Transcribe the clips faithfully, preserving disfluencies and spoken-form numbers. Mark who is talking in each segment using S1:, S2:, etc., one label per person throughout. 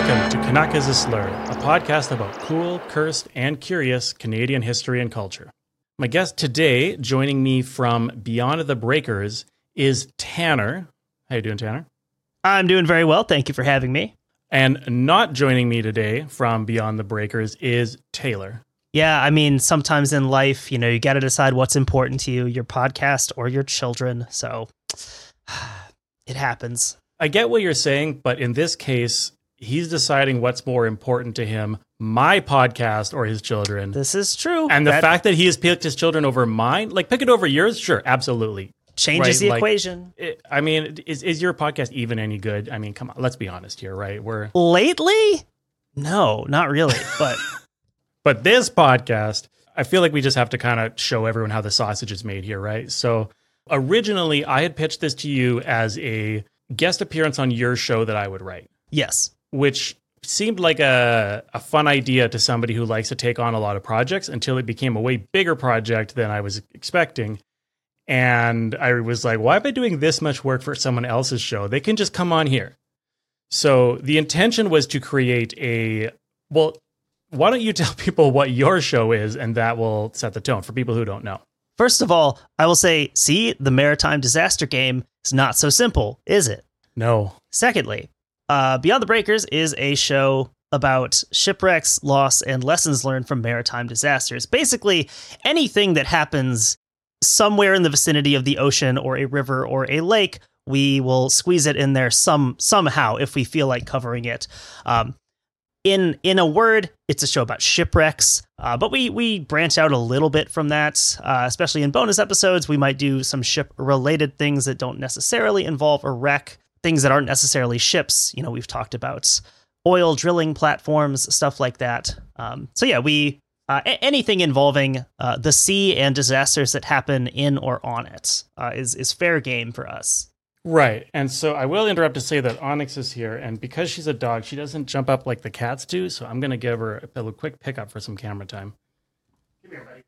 S1: Welcome to Canuck is a Slur, a podcast about cool, cursed, and curious Canadian history and culture. My guest today, joining me from Beyond the Breakers, is Tanner. How you doing, Tanner?
S2: I'm doing very well. Thank you for having me.
S1: And not joining me today from Beyond the Breakers is Taylor.
S2: Yeah, I mean, sometimes in life, you know, you got to decide what's important to you, your podcast or your children. So it happens.
S1: I get what you're saying, but in this case, he's deciding what's more important to him, my podcast or his children.
S2: This is true.
S1: And the
S2: that
S1: fact that he has picked his children over mine, like pick it over yours, sure, absolutely.
S2: changes
S1: right?
S2: the
S1: Like,
S2: equation.
S1: It, I mean, is is your podcast even any good? I mean, come on, let's be honest here, right? We're
S2: Lately? No, not really. But
S1: But this podcast, I feel like we just have to kind of show everyone how the sausage is made here, right? So originally, I had pitched this to you as a guest appearance on your show that I would write,
S2: yes.
S1: which seemed like a, a fun idea to somebody who likes to take on a lot of projects until it became a way bigger project than I was expecting. And I was like, why am I doing this much work for someone else's show? They can just come on here. So the intention was to create a, well, why don't you tell people what your show is, and that will set the tone for people who don't know.
S2: First of all, I will say, see, the maritime disaster game is not so simple, is it?
S1: No.
S2: Secondly, uh, Beyond the Breakers is a show about shipwrecks, loss, and lessons learned from maritime disasters. Basically, anything that happens somewhere in the vicinity of the ocean or a river or a lake, we will squeeze it in there some somehow if we feel like covering it. Um, in in a word, it's a show about shipwrecks, uh, but we we branch out a little bit from that, uh, especially in bonus episodes. We might do some ship-related things that don't necessarily involve a wreck, things that aren't necessarily ships. You know, we've talked about oil drilling platforms, stuff like that. Um, so yeah, we uh, a- anything involving uh, the sea and disasters that happen in or on it uh, is is fair game for us.
S1: Right. And so I will interrupt to say that Onyx is here, and because she's a dog, she doesn't jump up like the cats do, so I'm going to give her a, a quick pickup for some camera time. Come here,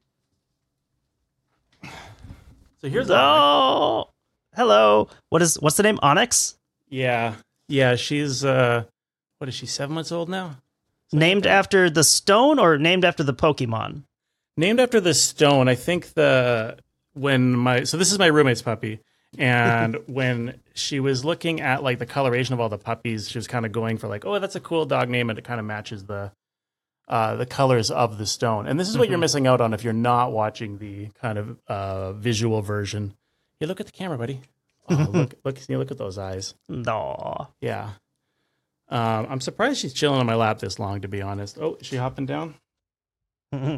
S1: buddy. So here's Onyx.
S2: Oh, hello. What is what's the name? Onyx?
S1: Yeah. Yeah, she's, uh, what is she, seven months old now?
S2: Named after the stone or named after the Pokemon?
S1: Named after the stone. I think the, when my, so this is my roommate's puppy. And when she was looking at like the coloration of all the puppies, she was kind of going for like, oh, that's a cool dog name, and it kind of matches the uh, the colors of the stone. And this is what
S2: Mm-hmm.
S1: you're missing out on if you're not watching the kind of uh, visual version. Hey, look at the camera, buddy. Oh, look, look, see, look at those eyes.
S2: No.
S1: Yeah. Um, I'm surprised she's chilling on my lap this long, to be honest. Oh, is she hopping down?
S2: Mm-hmm.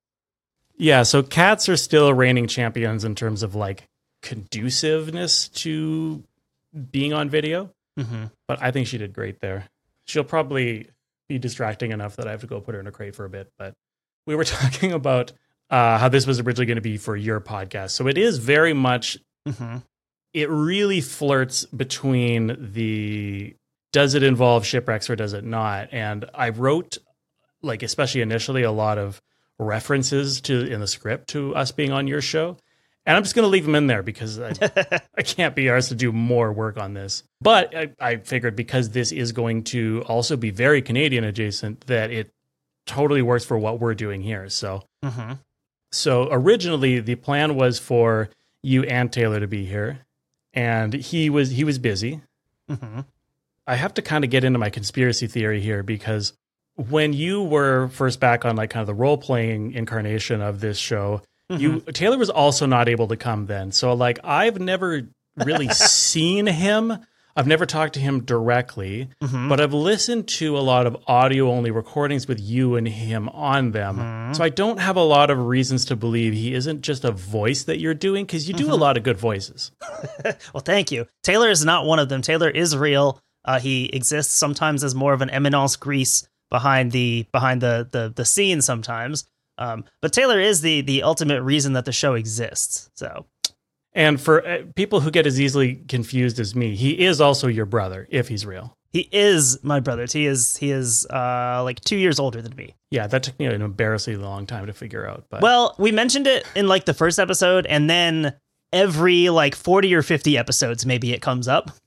S1: Yeah. So cats are still reigning champions in terms of like conduciveness to being on video,
S2: Mm-hmm.
S1: but I think she did great there. She'll probably be distracting enough that I have to go put her in a crate for a bit. But we were talking about uh, how this was originally going to be for your podcast. So it is very much,
S2: Mm-hmm.
S1: it really flirts between the, does it involve shipwrecks or does it not? And I wrote, like, especially initially, a lot of references to in the script to us being on your show. And I'm just going to leave them in there because I, I can't be arsed to do more work on this. But I, I figured because this is going to also be very Canadian adjacent, that it totally works for what we're doing here. So,
S2: Mm-hmm.
S1: so originally the plan was for you and Taylor to be here, and he was he was busy.
S2: Mm-hmm.
S1: I have to kind of get into my conspiracy theory here because when you were first back on like kind of the role playing incarnation of this show, you Taylor was also not able to come then. So like I've never really seen him. I've never talked to him directly,
S2: Mm-hmm.
S1: but I've listened to a lot of audio only recordings with you and him on them.
S2: Mhm.
S1: So I don't have a lot of reasons to believe he isn't just a voice that you're doing, because you do a lot of good voices.
S2: Well, thank you. Taylor is not one of them. Taylor is real. Uh, he exists sometimes as more of an eminence grise behind the behind the the the scene sometimes. Um, but Taylor is the the ultimate reason that the show exists. So,
S1: And for uh, people who get as easily confused as me, he is also your brother if he's real.
S2: he is my brother. He is he is uh, like two years older than me.
S1: Yeah, that took me an embarrassingly long time to figure out. But
S2: Well, we mentioned it in like the first episode, and then every like forty or fifty episodes, maybe it comes up.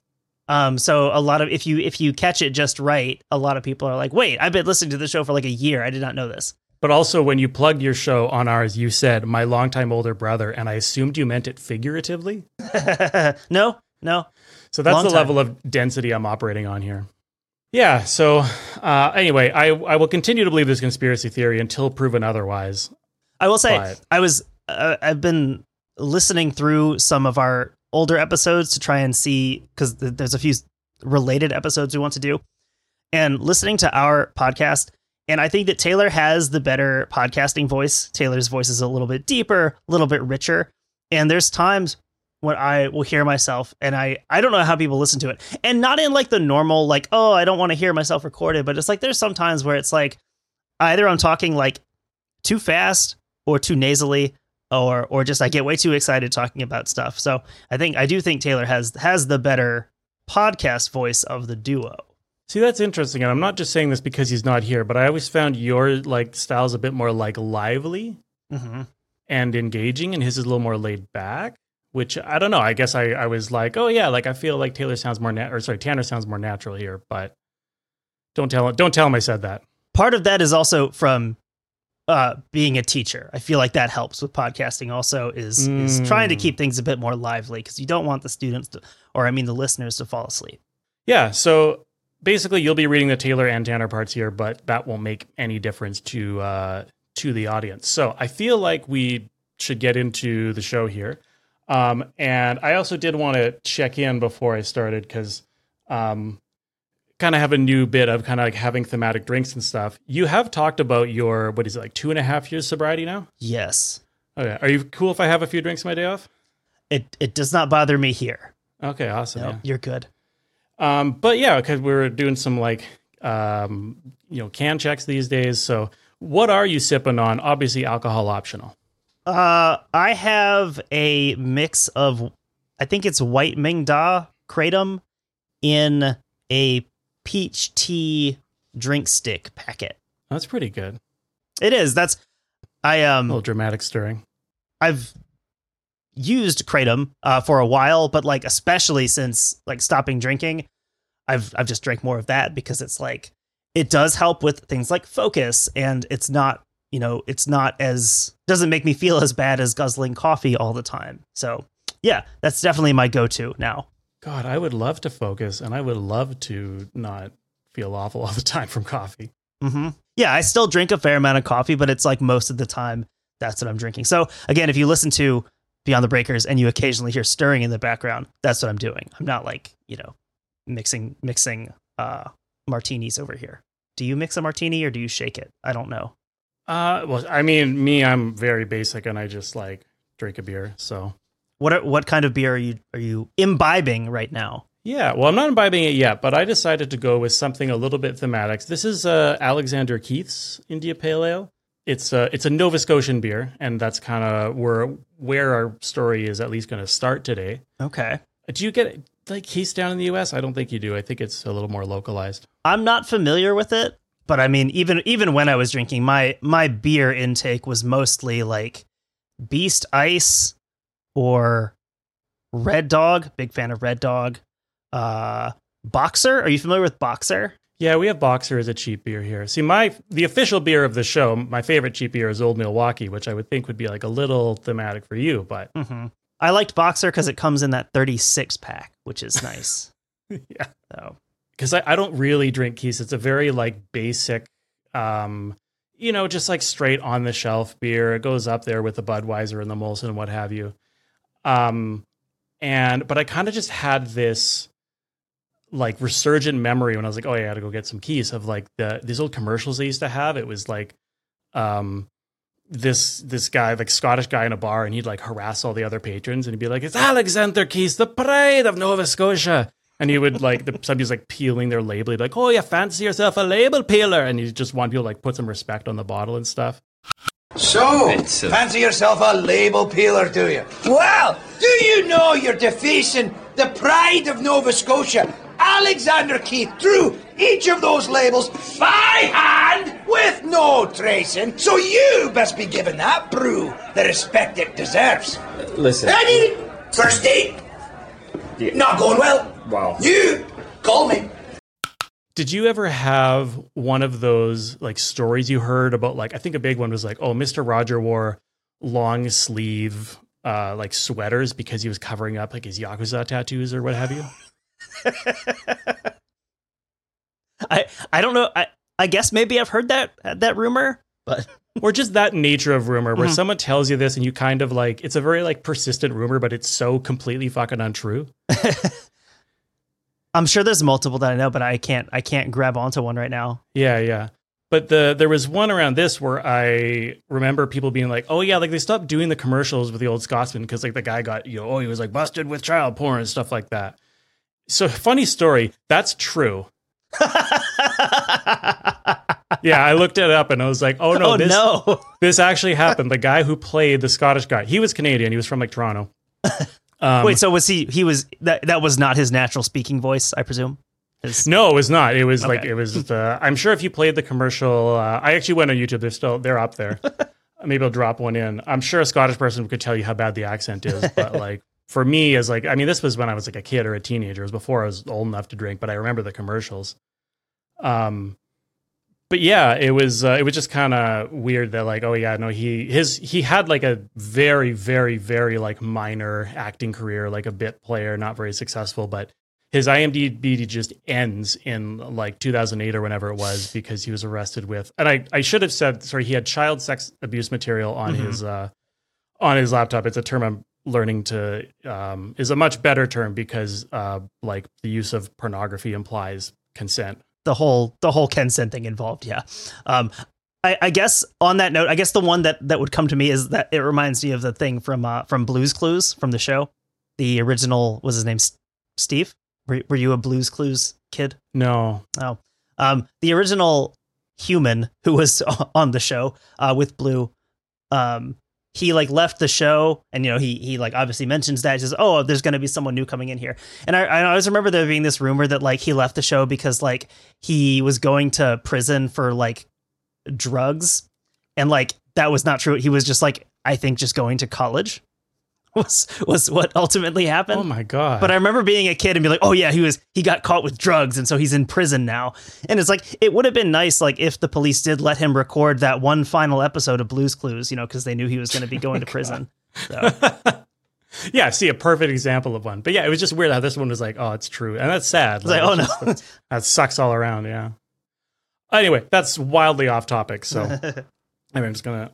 S2: Um, so a lot of if you if you catch it just right, a lot of people are like, "Wait, I've been listening to the show for like a year. I did not know this."
S1: But also, when you plugged your show on ours, you said "my longtime older brother," and I assumed you meant it figuratively.
S2: no, no.
S1: So that's
S2: Long
S1: the
S2: time.
S1: level of density I'm operating on here. Yeah. So uh, anyway, I I will continue to believe this conspiracy theory until proven otherwise.
S2: I will say,
S1: But-
S2: I was uh, I've been listening through some of our older episodes to try and see, because th- there's a few related episodes we want to do, and listening to our podcast. And I think that Taylor has the better podcasting voice. Taylor's voice is a little bit deeper, a little bit richer. And there's times when I will hear myself and I, I don't know how people listen to it, and not in like the normal, like, oh, I don't want to hear myself recorded, but it's like, there's some times where it's like, either I'm talking like too fast or too nasally, or or just I get way too excited talking about stuff. So I think I do think Taylor has has the better podcast voice of the duo.
S1: See, that's interesting. And I'm not just saying this because he's not here, but I always found your like style's a bit more like lively
S2: Mm-hmm.
S1: and engaging, and his is a little more laid back. Which I don't know. I guess I, I was like, oh yeah, like I feel like Taylor sounds more nat- or sorry, Tanner sounds more natural here. But don't tell him. Don't tell him I said that.
S2: Part of that is also from uh, being a teacher. I feel like that helps with podcasting. Also, is is
S1: Mm.
S2: trying to keep things a bit more lively, because you don't want the students to, or I mean the listeners, to fall asleep.
S1: Yeah. So basically, you'll be reading the Taylor and Tanner parts here, but that won't make any difference to uh, to the audience. So I feel like we should get into the show here. Um, and I also did want to check in before I started because um, kind of have a new bit of kind of like having thematic drinks and stuff. You have talked about your, what is it, like two and a half years sobriety now?
S2: Yes,
S1: Okay. Are you cool if I have a few drinks my day off?
S2: it it does not bother me here.
S1: Okay, awesome.
S2: No,
S1: Yeah.
S2: you're good.
S1: Um, but yeah, because we're doing some like, um, you know, can checks these days. So what are you sipping on? Obviously alcohol optional.
S2: Uh, I have a mix of, I think it's White Ming Da Kratom in a peach tea drink stick packet.
S1: That's pretty good.
S2: It is. That's I
S1: A
S2: um
S1: little dramatic stirring.
S2: I've used Kratom uh, for a while, but like especially since like stopping drinking, I've I've just drank more of that, because it's like it does help with things like focus, and it's not, you know, it's not as, doesn't make me feel as bad as guzzling coffee all the time. So yeah, that's definitely my go-to now.
S1: God, I would love to focus and I would love to not feel awful all the time from coffee.
S2: Mm-hmm. Yeah, I still drink a fair amount of coffee, but it's like most of the time that's what I'm drinking. So again, if you listen to Beyond the Breakers and you occasionally hear stirring in the background, that's what I'm doing. I'm not like, you know, mixing mixing uh, martinis over here. Do you mix a martini or do you shake it? I don't know.
S1: Uh, well, I mean, me, I'm very basic and I just like drink a beer. So
S2: What are, what kind of beer are you are you imbibing right now?
S1: yeah, well, I'm not imbibing it yet, but I decided to go with something a little bit thematic. This is uh, Alexander Keith's India Pale Ale. It's a it's a Nova Scotian beer, and that's kind of where where our story is at least going to start today.
S2: Okay.
S1: Do you get like Keith's down in the U S? I don't think you do. I think it's a little more localized.
S2: I'm not familiar with it, but I mean, even even when I was drinking, my my beer intake was mostly like Beast Ice or Red Dog. Big fan of Red Dog. Uh, Boxer. Are you familiar with Boxer?
S1: Yeah, we have Boxer as a cheap beer here. See, my the official beer of the show, my favorite cheap beer is Old Milwaukee, which I would think would be like a little thematic for you, but
S2: Mm-hmm. I liked Boxer because it comes in that thirty-six pack, which is nice.
S1: yeah.
S2: So
S1: Because I, I don't really drink Keith's. It's a very like basic, um, you know, just like straight on the shelf beer. It goes up there with the Budweiser and the Molson and what have you. Um, and but I kind of just had this like resurgent memory when I was like, oh yeah, I gotta go get some Keith's, of like the these old commercials they used to have. It was like um this this guy, like Scottish guy in a bar, and he'd like harass all the other patrons and he'd be like, it's Alexander Keith's, the pride of Nova Scotia. And he would like the, somebody's like peeling their label. He'd be like, oh, you fancy yourself a label peeler? And you just want people to like put some respect on the bottle and stuff.
S3: So,
S4: It's, uh,
S3: fancy yourself a label peeler, do you? Well, do you know you're defacing the pride of Nova Scotia? Alexander Keith drew each of those labels by hand with no tracing, so you best be giving that brew the respect it deserves.
S4: Listen.
S3: Eddie, first date,
S4: Yeah.
S3: not going well.
S4: Wow.
S3: You call me.
S1: Did you ever have one of those like stories you heard about, like, I think a big one was like, oh, Mister Roger wore long sleeve uh, like sweaters because he was covering up like his Yakuza tattoos or what have you?
S2: I I don't know. I, I guess maybe I've heard that that rumor, but
S1: or just that nature of rumor where
S2: Mhm.
S1: someone tells you this and you kind of like, it's a very like persistent rumor, but it's so completely fucking untrue.
S2: I'm sure there's multiple that I know, but I can't I can't grab onto one right now.
S1: Yeah, yeah. But the there was one around this where I remember people being like, oh yeah, like they stopped doing the commercials with the old Scotsman because like the guy got, you know, oh, he was like busted with child porn and stuff like that. So funny story, that's true. Yeah, I looked it up and I was like, oh no,
S2: oh
S1: this
S2: no.
S1: this actually happened. The guy who played the Scottish guy, he was Canadian. He was from like Toronto. Um,
S2: Wait, so was he he was that that was not his natural speaking voice, I presume? His-
S1: No, it was not. It was like,
S2: Okay.
S1: it was, uh, I'm sure if you played the commercial, uh, I actually went on YouTube. They're still, they're up there. Maybe I'll drop one in. I'm sure a Scottish person could tell you how bad the accent is. But like for me as like, I mean, this was when I was like a kid or a teenager. It was before I was old enough to drink, but I remember the commercials. Um, but yeah, it was, uh, it was just kind of weird that like, oh yeah, no, he, his, he had like a very, very, very like minor acting career, like a bit player, not very successful, but his I M D B just ends in like two thousand eight or whenever it was because he was arrested with, and I, I should have said, sorry, he had child sex abuse material on
S2: Mhm.
S1: his, uh, on his laptop. It's a term I'm learning to, um, is a much better term because, uh, like the use of pornography implies consent.
S2: the whole the whole consent thing involved, yeah. Um, I, I guess on that note, I guess the one that, that would come to me is that it reminds me of the thing from uh, from Blue's Clues from the show. The original was his name S- Steve. Were, were you a Blue's Clues kid?
S1: No.
S2: Oh, um, the original human who was on the show uh, with Blue, um, he like left the show, and you know he he like obviously mentions that he says, "Oh, there's going to be someone new coming in here." And I, I always remember there being this rumor that like he left the show because like he was going to prison for like drugs, and like that was not true. He was just like, I think just going to college was was what ultimately happened.
S1: Oh my God.
S2: But I remember being a kid and be like, oh yeah, he was he got caught with drugs and so he's in prison now. And it's like, it would have been nice like if the police did let him record that one final episode of Blue's Clues, you know, because they knew he was going to be going to prison. So
S1: Yeah, see a perfect example of one. But yeah, it was just weird how this one was like, oh, it's true. And that's sad.
S2: it's like, oh no.
S1: it's just- that sucks all around, yeah. Anyway, that's wildly off topic. So anyway, I'm just gonna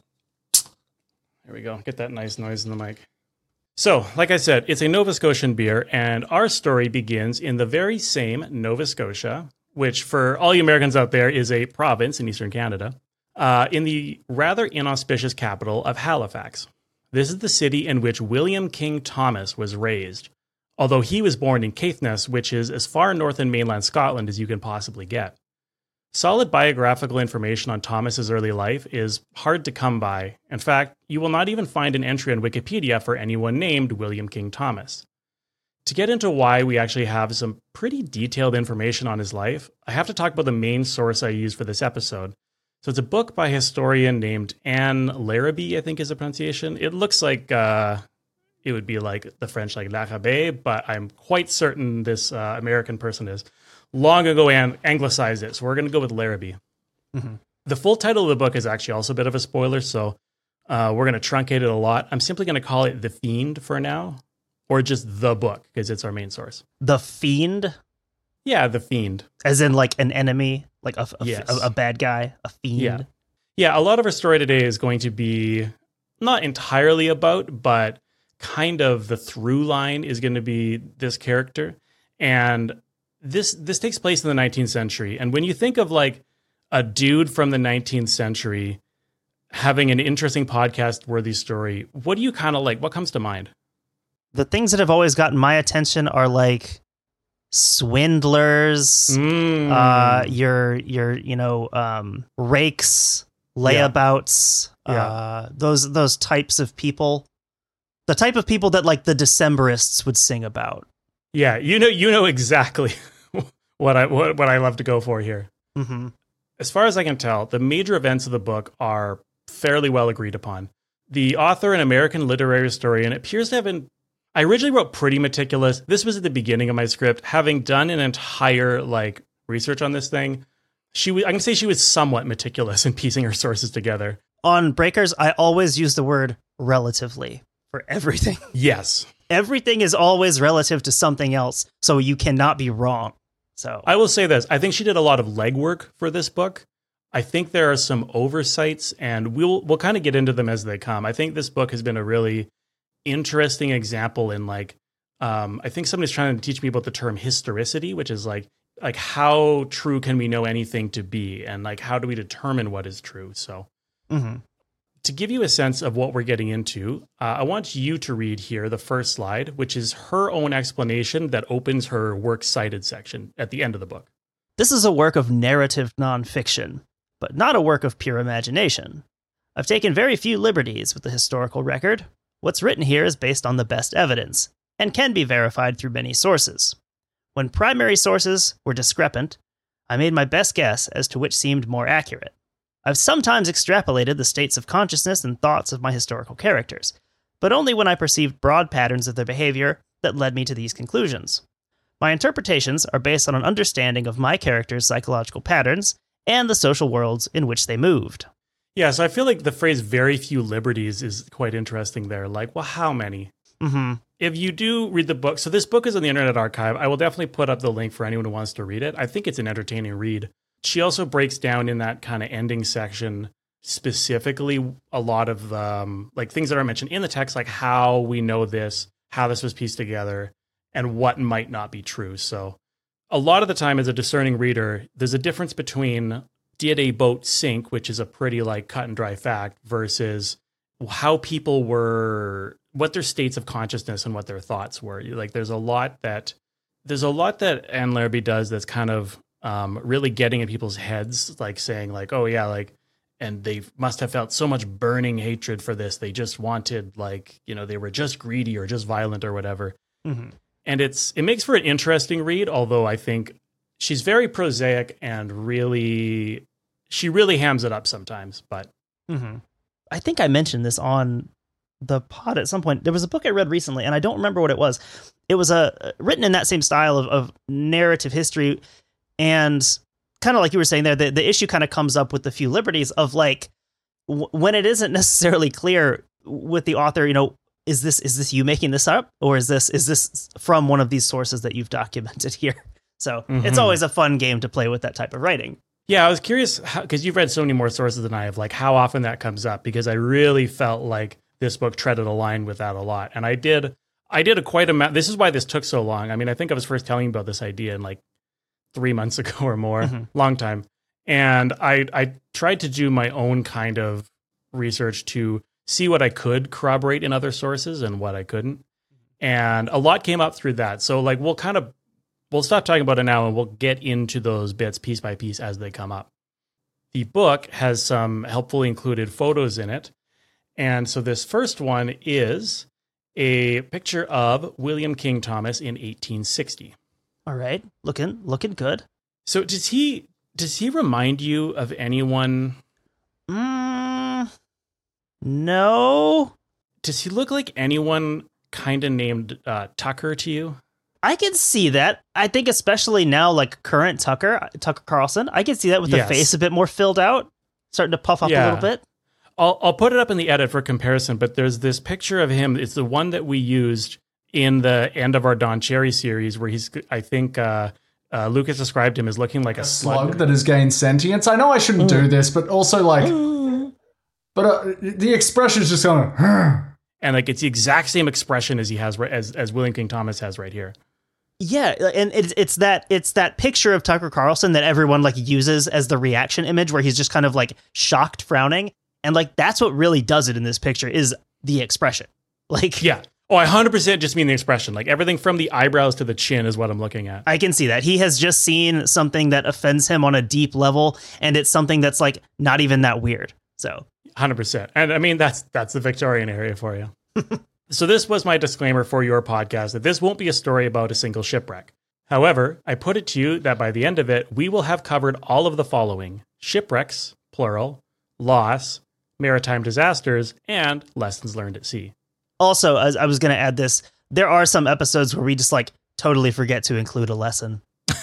S1: there we go. Get that nice noise in the mic. So, like I said, it's a Nova Scotian beer, and our story begins in the very same Nova Scotia, which for all you Americans out there is a province in Eastern Canada, uh, in the rather inauspicious capital of Halifax. This is the city in which William King Thomas was raised, although he was born in Caithness, which is as far north in mainland Scotland as you can possibly get. Solid biographical information on Thomas's early life is hard to come by. In fact, you will not even find an entry on Wikipedia for anyone named William King Thomas. To get into why we actually have some pretty detailed information on his life, I have to talk about the main source I used for this episode. So it's a book by a historian named Anne Larrabee, I think is the pronunciation. It looks like uh, it would be like the French, like Larrabee, but I'm quite certain this uh, American person is. Long ago and anglicized it, so we're going to go with Larrabee.
S2: Mm-hmm.
S1: The full title of the book is actually also a bit of a spoiler, so uh, we're going to truncate it a lot. I'm simply going to call it The Fiend for now, or just the book, because it's our main source.
S2: The Fiend,
S1: Yeah, The Fiend.
S2: as in like an enemy, like a, a,
S1: Yes.
S2: a, a bad guy, a fiend.
S1: Yeah. Yeah, a lot of our story today is going to be not entirely about, but kind of the through line is going to be this character. And this this takes place in the nineteenth century. And when you think of like a dude from the nineteenth century having an interesting podcast worthy story, what do you kind of like? What comes to mind?
S2: The things that have always gotten my attention are like swindlers,
S1: Mm.
S2: uh, your your you know um, rakes, layabouts,
S1: Yeah.
S2: uh, those those types of people, the type of people that like the Decemberists would sing about.
S1: Yeah, you know, you know exactly what I what, what I love to go for here.
S2: Mm-hmm.
S1: As far as I can tell, the major events of the book are fairly well agreed upon. The author and American literary historian appears to have been, I originally wrote pretty meticulous. This was at the beginning of my script. Having done an entire like research on this thing, she was, I can say she was somewhat meticulous in piecing her sources together.
S2: On Breakers, I always use the word relatively for everything.
S1: Yes.
S2: Everything is always relative to something else, so you cannot be wrong. So
S1: I will say this. I think she did a lot of legwork for this book. I think there are some oversights, and we'll we'll kind of get into them as they come. I think this book has been a really interesting example in like, um, I think somebody's trying to teach me about the term historicity, which is like, like how true can we know anything to be? And like, how do we determine what is true? So
S2: mm-hmm.
S1: to give you a sense of what we're getting into, uh, I want you to read here the first slide, which is her own explanation that opens her works cited section at the end of the book.
S2: This is a work of narrative nonfiction, but not a work of pure imagination. I've taken very few liberties with the historical record. What's written here is based on the best evidence, and can be verified through many sources. When primary sources were discrepant, I made my best guess as to which seemed more accurate. I've sometimes extrapolated the states of consciousness and thoughts of my historical characters, but only when I perceived broad patterns of their behavior that led me to these conclusions. My interpretations are based on an understanding of my characters' psychological patterns and the social worlds in which they moved.
S1: Yeah, so I feel like the phrase very few liberties is quite interesting there. Like, well, how many?
S2: Mm-hmm.
S1: If you do read the book, so this book is on the Internet Archive. I will definitely put up the link for anyone who wants to read it. I think it's an entertaining read. She also breaks down in that kind of ending section specifically a lot of um, like things that are mentioned in the text, like how we know this, how this was pieced together, and what might not be true. So a lot of the time as a discerning reader, there's a difference between did a boat sink, which is a pretty like cut and dry fact, versus how people were, what their states of consciousness and what their thoughts were. Like there's a lot that, there's a lot that Anne Larrabee does that's kind of um, really getting in people's heads, like saying like, oh yeah, like, and they must have felt so much burning hatred for this. They just wanted like, you know, they were just greedy or just violent or whatever.
S2: Mm-hmm.
S1: And it's, it makes for an interesting read, although I think she's very prosaic and really, she really hams it up sometimes, but.
S2: Mm-hmm. I think I mentioned this on the pod at some point. There was a book I read recently, and I don't remember what it was. It was a written in that same style of, of narrative history, and kind of like you were saying there, the, the issue kind of comes up with the few liberties of like w- when it isn't necessarily clear with the author, you know, is this is this you making this up, or is this is this from one of these sources that you've documented here? So mm-hmm. It's always a fun game to play with that type of writing.
S1: Yeah, I was curious because you've read so many more sources than I have, like how often that comes up, because I really felt like this book treaded a line with that a lot. And I did, I did a quite amount. This is why this took so long. I mean, I think I was first telling you about this idea in like three months ago or more, mm-hmm. long time. And I, I tried to do my own kind of research to see what I could corroborate in other sources and what I couldn't. And a lot came up through that. So like, we'll kind of, we'll stop talking about it now and we'll get into those bits piece by piece as they come up. The book has some helpfully included photos in it. And so this first one is a picture of William King Thomas in eighteen sixty.
S2: All right. Looking, looking good.
S1: So does he, does he remind you of anyone?
S2: Mm, no.
S1: Does he look like anyone kind of named uh, Tucker to you?
S2: I can see that. I think especially now, like current Tucker, Tucker Carlson, I can see that with the
S1: yes.
S2: face a bit more filled out, starting to puff up
S1: yeah.
S2: a little bit.
S1: I'll I'll put it up in the edit for comparison, but there's this picture of him. It's the one that we used in the end of our Don Cherry series, where he's, I think uh, uh, Lucas described him as looking like a,
S4: a
S1: slug.
S4: slug that has gained sentience. I know I shouldn't
S2: Mm.
S4: do this, but also like, mm. but uh, the expression is just going,
S1: and like it's the exact same expression as he has as as William King Thomas has right here.
S2: Yeah, and it's it's that it's that picture of Tucker Carlson that everyone like uses as the reaction image, where he's just kind of like shocked, frowning, and like that's what really does it in this picture is the expression. Like,
S1: yeah, oh, I one hundred percent just mean the expression. Like everything from the eyebrows to the chin is what I'm looking at.
S2: I can see that he has just seen something that offends him on a deep level, and it's something that's like not even that weird. So
S1: one hundred percent, and I mean that's that's the Victorian area for you. So this was my disclaimer for your podcast, that this won't be a story about a single shipwreck. However, I put it to you that by the end of it, we will have covered all of the following: shipwrecks, plural, loss, maritime disasters, and lessons learned at sea.
S2: Also, as I was going to add this, there are some episodes where we just like totally forget to include a lesson.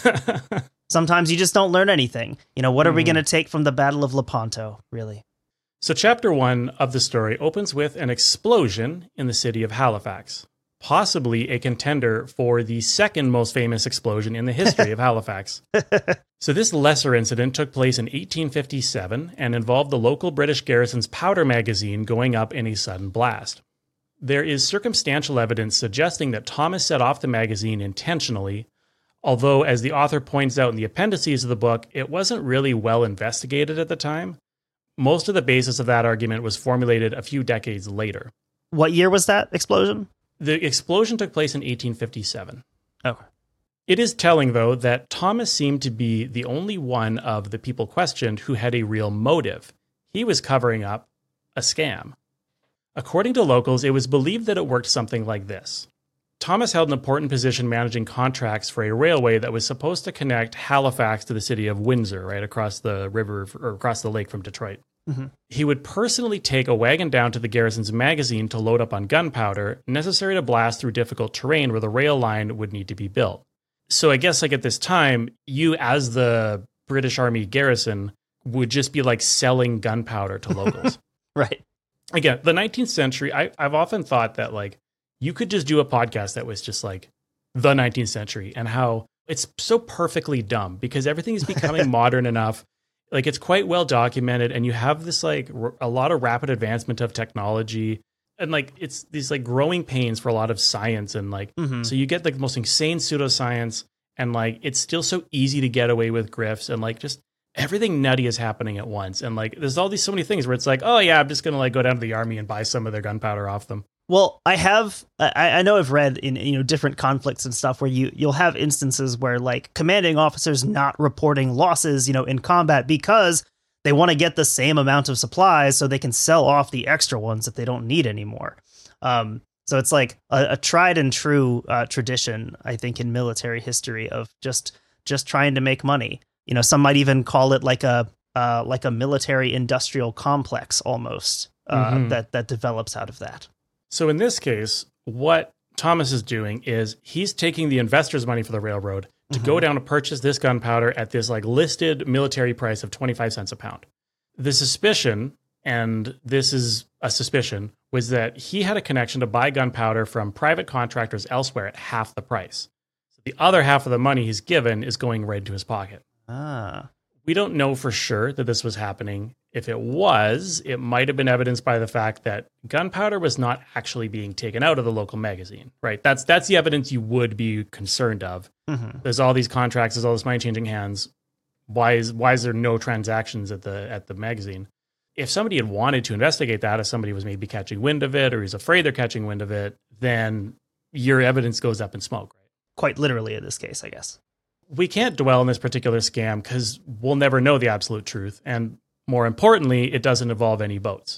S2: Sometimes you just don't learn anything. You know, what are mm. we going to take from the Battle of Lepanto, really?
S1: So chapter one of the story opens with an explosion in the city of Halifax, possibly a contender for the second most famous explosion in the history of Halifax. So this lesser incident took place in eighteen fifty-seven and involved the local British garrison's powder magazine going up in a sudden blast. There is circumstantial evidence suggesting that Thomas set off the magazine intentionally, although, as the author points out in the appendices of the book, it wasn't really well investigated at the time. Most of the basis of that argument was formulated a few decades later.
S2: What year was that explosion?
S1: The explosion took place in eighteen fifty-seven.
S2: Okay.
S1: It is telling, though, that Thomas seemed to be the only one of the people questioned who had a real motive. He was covering up a scam. According to locals, it was believed that it worked something like this. Thomas held an important position managing contracts for a railway that was supposed to connect Halifax to the city of Windsor, right across the river or across the lake from Detroit. Mm-hmm. He would personally take a wagon down to the garrison's magazine to load up on gunpowder necessary to blast through difficult terrain where the rail line would need to be built. So I guess like at this time, you as the British Army garrison would just be like selling gunpowder to locals.
S2: Right.
S1: Again, the nineteenth century, I, I've often thought that like you could just do a podcast that was just like the nineteenth century and how it's so perfectly dumb because everything is becoming modern enough. Like it's quite well documented and you have this like r- a lot of rapid advancement of technology and like it's these like growing pains for a lot of science and like mm-hmm. so you get like the most insane pseudoscience and like it's still so easy to get away with grifts and like just everything nutty is happening at once and like there's all these so many things where it's like, oh yeah, I'm just gonna like go down to the army and buy some of their gunpowder off them.
S2: Well, I have, I, I know I've read in, you know, different conflicts and stuff where you, you'll have instances where like commanding officers not reporting losses, you know, in combat because they want to get the same amount of supplies so they can sell off the extra ones that they don't need anymore. Um, so it's like a, a tried and true uh, tradition, I think, in military history of just, just trying to make money. You know, some might even call it like a, uh, like a military industrial complex almost uh, mm-hmm. that, that develops out of that.
S1: So in this case, what Thomas is doing is he's taking the investors' money for the railroad to mm-hmm. go down to purchase this gunpowder at this like listed military price of twenty-five cents a pound. The suspicion, and this is a suspicion, was that he had a connection to buy gunpowder from private contractors elsewhere at half the price. So the other half of the money he's given is going right into his pocket.
S2: Ah.
S1: We don't know for sure that this was happening. If it was, it might have been evidenced by the fact that gunpowder was not actually being taken out of the local magazine, right? That's that's the evidence you would be concerned of. Mm-hmm. There's all these contracts, there's all this money changing hands. Why is why is there no transactions at the at the magazine? If somebody had wanted to investigate that, if somebody was maybe catching wind of it or he's afraid they're catching wind of it, then your evidence goes up in smoke, right?
S2: Quite literally in this case, I guess.
S1: We can't dwell on this particular scam because we'll never know the absolute truth. And more importantly, it doesn't involve any boats.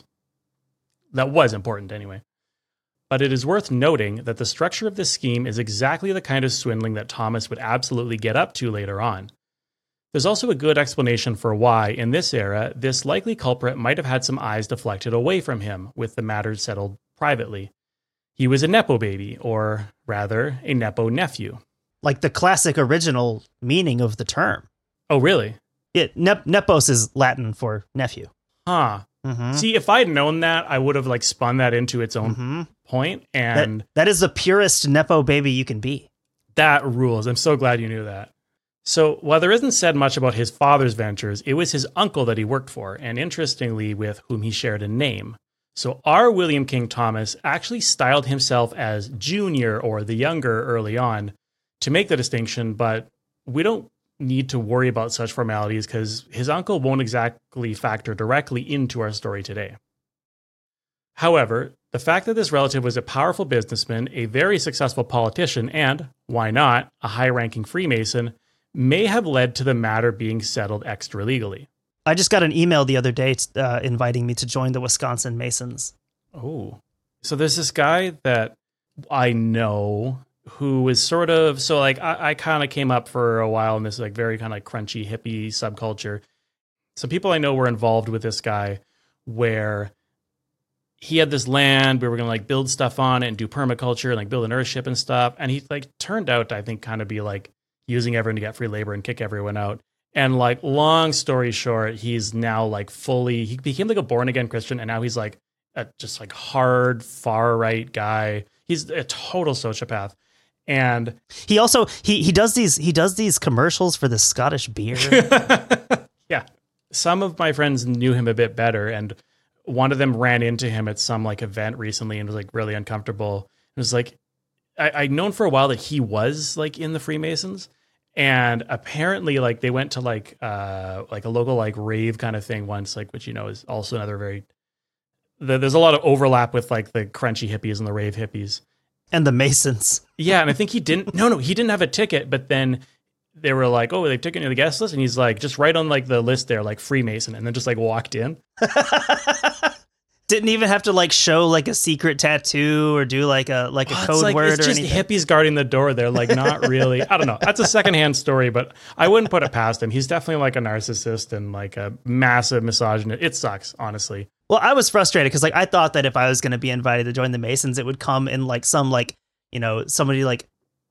S1: That was important anyway. But it is worth noting that the structure of this scheme is exactly the kind of swindling that Thomas would absolutely get up to later on. There's also a good explanation for why, in this era, this likely culprit might have had some eyes deflected away from him, with the matter settled privately. He was a Nepo baby, or rather, a Nepo nephew.
S2: Like the classic original meaning of the term.
S1: Oh, really?
S2: It nep- Nepos is Latin for nephew.
S1: Huh. Mm-hmm. See, if I'd known that, I would have like spun that into its own mm-hmm. point. And
S2: that, that is the purest Nepo baby you can be.
S1: That rules. I'm so glad you knew that. So while there isn't said much about his father's ventures, it was his uncle that he worked for, and interestingly, with whom he shared a name. So our William King Thomas actually styled himself as Junior or the younger early on to make the distinction, but we don't need to worry about such formalities because his uncle won't exactly factor directly into our story today. However, the fact that this relative was a powerful businessman, a very successful politician, and, why not, a high-ranking Freemason, may have led to the matter being settled extra-legally.
S2: I just got an email the other day uh, inviting me to join the Wisconsin Masons.
S1: Oh. So there's this guy that I know who is sort of, so like I, I kind of came up for a while in this like very kind of like crunchy hippie subculture. Some people I know were involved with this guy where he had this land, we were going to like build stuff on it and do permaculture and like build an earthship and stuff. And he like turned out to, I think, kind of be like using everyone to get free labor and kick everyone out. And like, long story short, he's now like fully, he became like a born again Christian. And now he's like a just like hard, far right guy. He's a total sociopath. And
S2: he also, he, he does these, he does these commercials for the Scottish beer.
S1: Yeah. Some of my friends knew him a bit better, and one of them ran into him at some like event recently and was like really uncomfortable. It was like, I, I'd known for a while that he was like in the Freemasons, and apparently like they went to like, uh, like a local like rave kind of thing once, like, which, you know, is also another very, the, there's a lot of overlap with like the crunchy hippies and the rave hippies.
S2: And the Masons.
S1: Yeah. And I think he didn't, no, no, he didn't have a ticket, but then they were like, oh, they've taken you to the guest list. And he's like, just right on like the list there, like Freemason. And then just like walked in.
S2: Didn't even have to like show like a secret tattoo or do like a like a
S1: oh,
S2: code
S1: like,
S2: word
S1: it's
S2: or
S1: just
S2: anything.
S1: hippies guarding the door. They're like, not really. I don't know. That's a secondhand story, but I wouldn't put it past him. He's definitely like a narcissist and like a massive misogynist. It sucks, honestly.
S2: Well, I was frustrated because like I thought that if I was going to be invited to join the Masons, it would come in like some like, you know, somebody like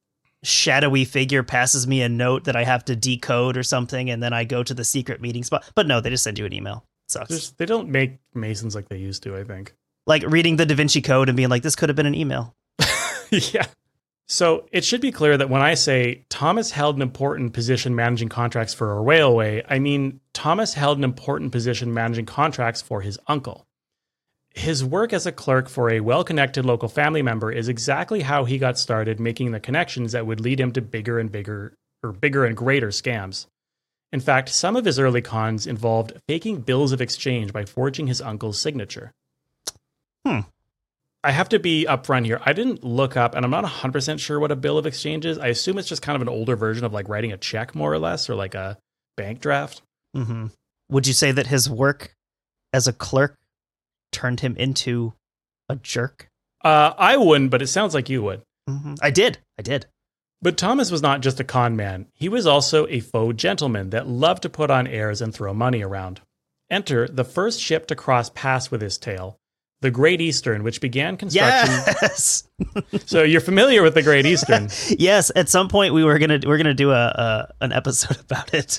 S2: shadowy figure passes me a note that I have to decode or something, and then I go to the secret meeting spot. But no, they just send you an email. It sucks.
S1: Just, they don't make Masons like they used to, I think.
S2: Like reading the Da Vinci Code and being like, this could have been an email.
S1: Yeah. So it should be clear that when I say Thomas held an important position managing contracts for a railway, I mean Thomas held an important position managing contracts for his uncle. His work as a clerk for a well-connected local family member is exactly how he got started making the connections that would lead him to bigger and bigger, or bigger and greater scams. In fact, some of his early cons involved faking bills of exchange by forging his uncle's signature.
S2: Hmm.
S1: I have to be upfront here. I didn't look up, and I'm not one hundred percent sure what a bill of exchange is. I assume it's just kind of an older version of like writing a check, more or less, or like a bank draft.
S2: Mm-hmm. Would you say that his work as a clerk turned him into a jerk?
S1: Uh, I wouldn't, but it sounds like you would.
S2: Mm-hmm. I did. I did.
S1: But Thomas was not just a con man. He was also a faux gentleman that loved to put on airs and throw money around. Enter the first ship to cross paths with his tale, the Great Eastern, which began construction.
S2: Yes.
S1: So you're familiar with the Great Eastern.
S2: Yes. At some point we were gonna we're gonna do a, a an episode about it.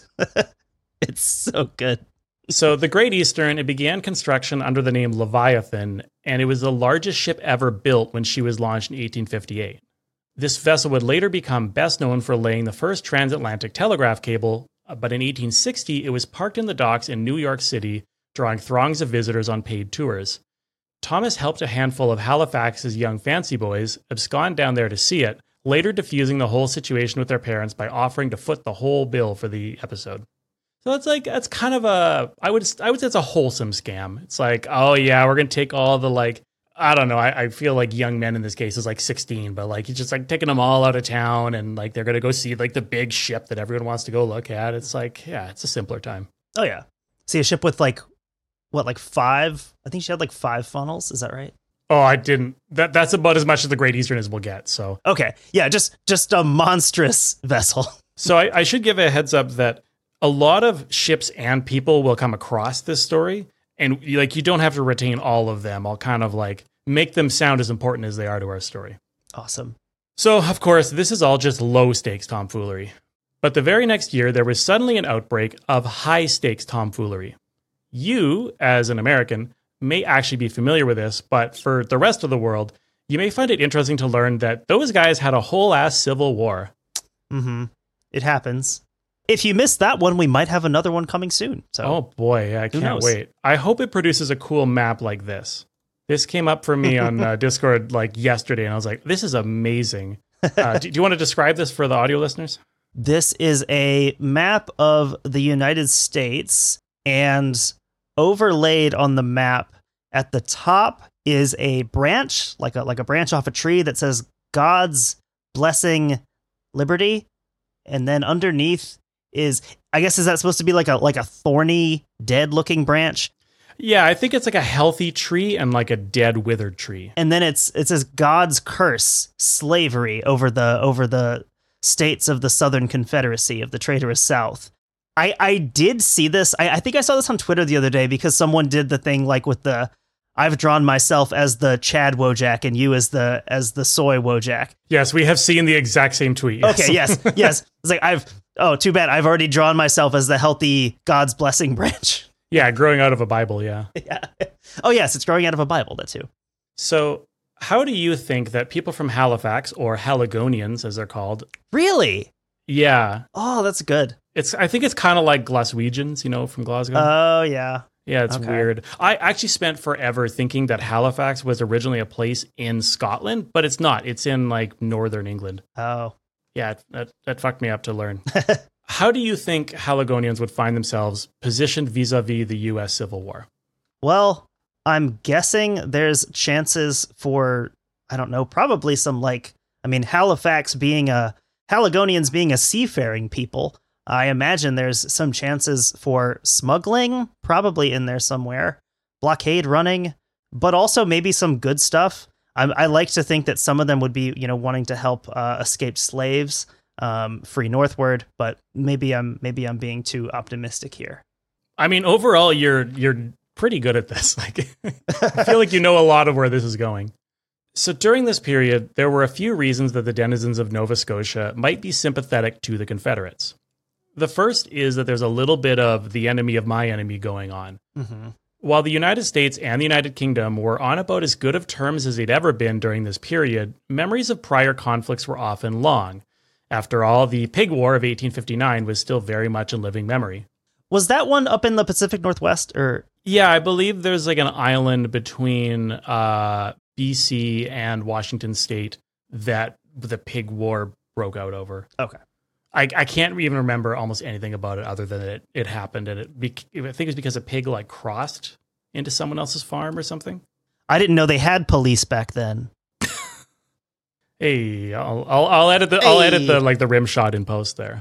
S2: It's so good.
S1: So the Great Eastern, it began construction under the name Leviathan, and it was the largest ship ever built when she was launched in eighteen fifty-eight. This vessel would later become best known for laying the first transatlantic telegraph cable, but in eighteen sixty, it was parked in the docks in New York City, drawing throngs of visitors on paid tours. Thomas helped a handful of Halifax's young fancy boys abscond down there to see it, later diffusing the whole situation with their parents by offering to foot the whole bill for the episode. So it's like, that's kind of a, I would I would say it's a wholesome scam. It's like, oh yeah, we're going to take all the like, I don't know, I, I feel like young men in this case is like sixteen, but like he's just like taking them all out of town and like they're going to go see like the big ship that everyone wants to go look at. It's like, yeah, it's a simpler time.
S2: Oh yeah. See a ship with like, what, like five? I think she had like five funnels. Is that right?
S1: Oh, I didn't. That That's about as much as the Great Eastern as we'll get. So
S2: okay. Yeah, just just a monstrous vessel.
S1: So I, I should give a heads up that a lot of ships and people will come across this story, and like you don't have to retain all of them. I'll kind of like make them sound as important as they are to our story.
S2: Awesome.
S1: So, of course, this is all just low-stakes tomfoolery. But the very next year, there was suddenly an outbreak of high-stakes tomfoolery. You, as an American, may actually be familiar with this, but for the rest of the world, you may find it interesting to learn that those guys had a whole-ass civil war.
S2: Mm-hmm. It happens. If you missed that one, we might have another one coming soon. So,
S1: oh boy, I can't
S2: knows?
S1: wait. I hope it produces a cool map like this. This came up for me on uh, Discord like yesterday, and I was like, this is amazing. Uh, do, do you want to describe this for the audio listeners?
S2: This is a map of the United States, and overlaid on the map at the top is a branch, like a like a branch off a tree that says God's blessing liberty. And then underneath is, I guess, is that supposed to be like a like a thorny, dead looking branch?
S1: Yeah, I think it's like a healthy tree and like a dead, withered tree.
S2: And then it's it says God's curse, slavery over the over the states of the Southern Confederacy of the traitorous South. I, I did see this. I, I think I saw this on Twitter the other day because someone did the thing like with the I've drawn myself as the Chad Wojak and you as the as the soy Wojak.
S1: Yes, we have seen the exact same tweet. Yes.
S2: Okay, yes, yes. It's like I've oh, too bad. I've already drawn myself as the healthy God's blessing branch.
S1: Yeah, growing out of a Bible, yeah.
S2: Yeah. Oh, yes, it's growing out of a Bible, that too.
S1: So, how do you think that people from Halifax, or Haligonians as they're called?
S2: Really?
S1: Yeah.
S2: Oh, that's good.
S1: It's. I think it's kind of like Glaswegians, you know, from Glasgow.
S2: Oh, yeah.
S1: Yeah, it's
S2: Okay.
S1: weird. I actually spent forever thinking that Halifax was originally a place in Scotland, but it's not. It's in like northern England.
S2: Oh.
S1: Yeah, that, that fucked me up to learn. How do you think Haligonians would find themselves positioned vis-a-vis the U S Civil War?
S2: Well, I'm guessing there's chances for, I don't know, probably some like, I mean, Halifax being a, Haligonians being a seafaring people, I imagine there's some chances for smuggling, probably in there somewhere, blockade running, but also maybe some good stuff. I, I like to think that some of them would be, you know, wanting to help uh, escaped slaves, um, free northward, but maybe I'm maybe I'm being too optimistic here.
S1: I mean, overall, you're you're pretty good at this. Like, I feel like you know a lot of where this is going. So during this period, there were a few reasons that the denizens of Nova Scotia might be sympathetic to the Confederates. The first is that there's a little bit of the enemy of my enemy going on.
S2: Mm-hmm.
S1: While the United States and the United Kingdom were on about as good of terms as they'd ever been during this period, memories of prior conflicts were often long. After all, the Pig War of eighteen fifty-nine was still very much in living memory.
S2: Was that one up in the Pacific Northwest, or?
S1: Yeah, I believe there's like an island between uh, B C and Washington State that the Pig War broke out over.
S2: Okay.
S1: I, I can't even remember almost anything about it other than it, it happened, and it be, I think it was because a pig like crossed into someone else's farm or something.
S2: I didn't know they had police back then.
S1: Hey, I'll I'll, I'll edit the I'll edit the like the rim shot in post there.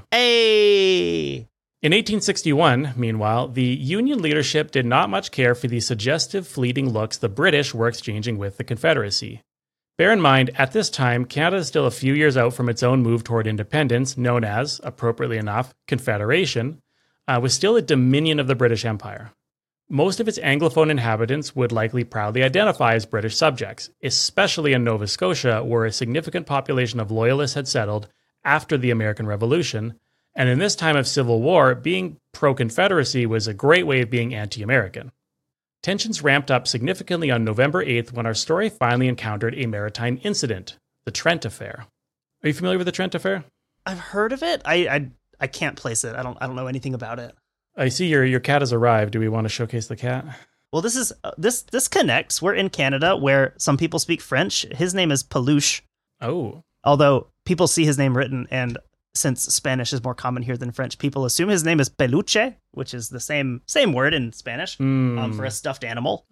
S2: Hey.
S1: In eighteen sixty-one, meanwhile, the Union leadership did not much care for the suggestive, fleeting looks the British were exchanging with the Confederacy. Bear in mind, at this time, Canada is still a few years out from its own move toward independence, known as, appropriately enough, Confederation, uh, was still a dominion of the British Empire. Most of its Anglophone inhabitants would likely proudly identify as British subjects, especially in Nova Scotia, where a significant population of Loyalists had settled after the American Revolution, and in this time of Civil War, being pro-Confederacy was a great way of being anti-American. Tensions ramped up significantly on November eighth when our story finally encountered a maritime incident, the Trent Affair. Are you familiar with the Trent Affair?
S2: I've heard of it. I, I I can't place it. I don't I don't know anything about it.
S1: I see your your cat has arrived. Do we want to showcase the cat?
S2: Well, this is uh, this this connects. We're in Canada, where some people speak French. His name is Peluche.
S1: Oh,
S2: Although people see his name written, and since Spanish is more common here than French, people assume his name is Peluche, which is the same same word in Spanish
S1: mm.
S2: um, for a stuffed animal.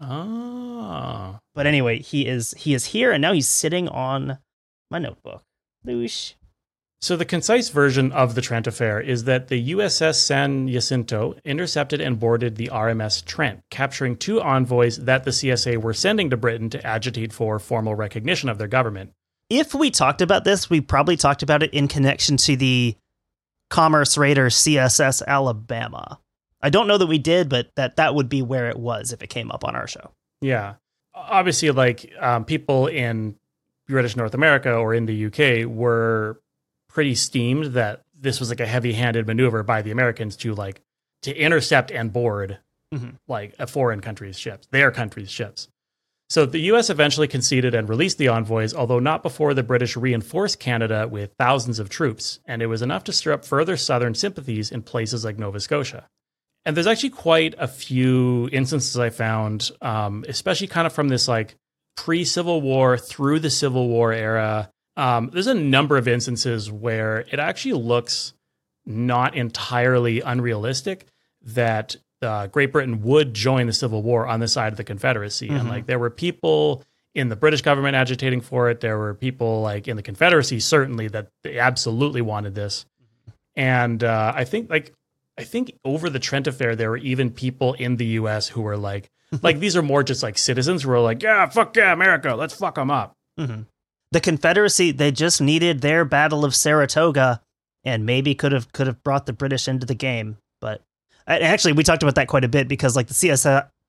S1: Oh.
S2: But anyway, he is he is here, and now he's sitting on my notebook. Peluche.
S1: So the concise version of the Trent Affair is that the U S S San Jacinto intercepted and boarded the R M S Trent, capturing two envoys that the C S A were sending to Britain to agitate for formal recognition of their government.
S2: If we talked about this, we probably talked about it in connection to the Commerce Raider C S S Alabama. I don't know that we did, but that that would be where it was if it came up on our show.
S1: Yeah. Obviously, like um, people in British North America or in the U K were pretty steamed that this was like a heavy-handed maneuver by the Americans to like to intercept and board
S2: mm-hmm.
S1: like a foreign country's ships, their country's ships. So the U S eventually conceded and released the envoys, although not before the British reinforced Canada with thousands of troops, and it was enough to stir up further southern sympathies in places like Nova Scotia. And there's actually quite a few instances I found, um, especially kind of from this like pre-Civil War through the Civil War era. Um, there's a number of instances where it actually looks not entirely unrealistic that uh, Great Britain would join the Civil War on the side of the Confederacy. Mm-hmm. And like there were people in the British government agitating for it. There were people like in the Confederacy, certainly, that they absolutely wanted this. And uh, I think like I think over the Trent Affair, there were even people in the U S who were like, like these are more just like citizens who were like, yeah, fuck yeah, America, let's fuck them up.
S2: Mm-hmm. The Confederacy, they just needed their Battle of Saratoga, and maybe could have could have brought the British into the game. But and actually, we talked about that quite a bit because like the C S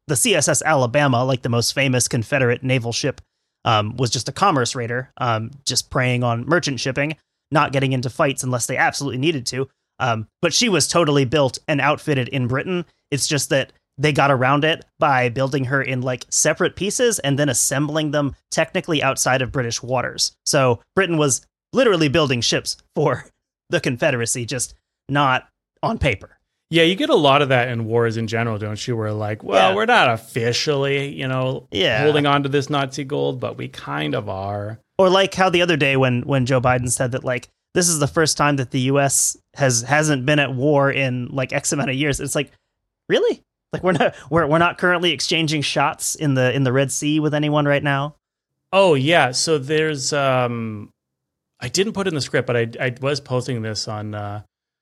S2: the C S S Alabama, like the most famous Confederate naval ship, um, was just a commerce raider, um, just preying on merchant shipping, not getting into fights unless they absolutely needed to. Um, but she was totally built and outfitted in Britain. It's just that they got around it by building her in like separate pieces and then assembling them technically outside of British waters. So Britain was literally building ships for the Confederacy, just not on paper.
S1: Yeah, you get a lot of that in wars in general, don't you? Where like, well,
S2: Yeah.
S1: we're not officially, you know,
S2: Yeah.
S1: holding on to this Nazi gold, but we kind of are.
S2: Or like how the other day when when Joe Biden said that like this is the first time that the U S has hasn't been at war in like X amount of years. It's like, really? Like we're not we're we're not currently exchanging shots in the in the Red Sea with anyone right now.
S1: Oh yeah, so there's um, I didn't put in the script, but I I was posting this on uh,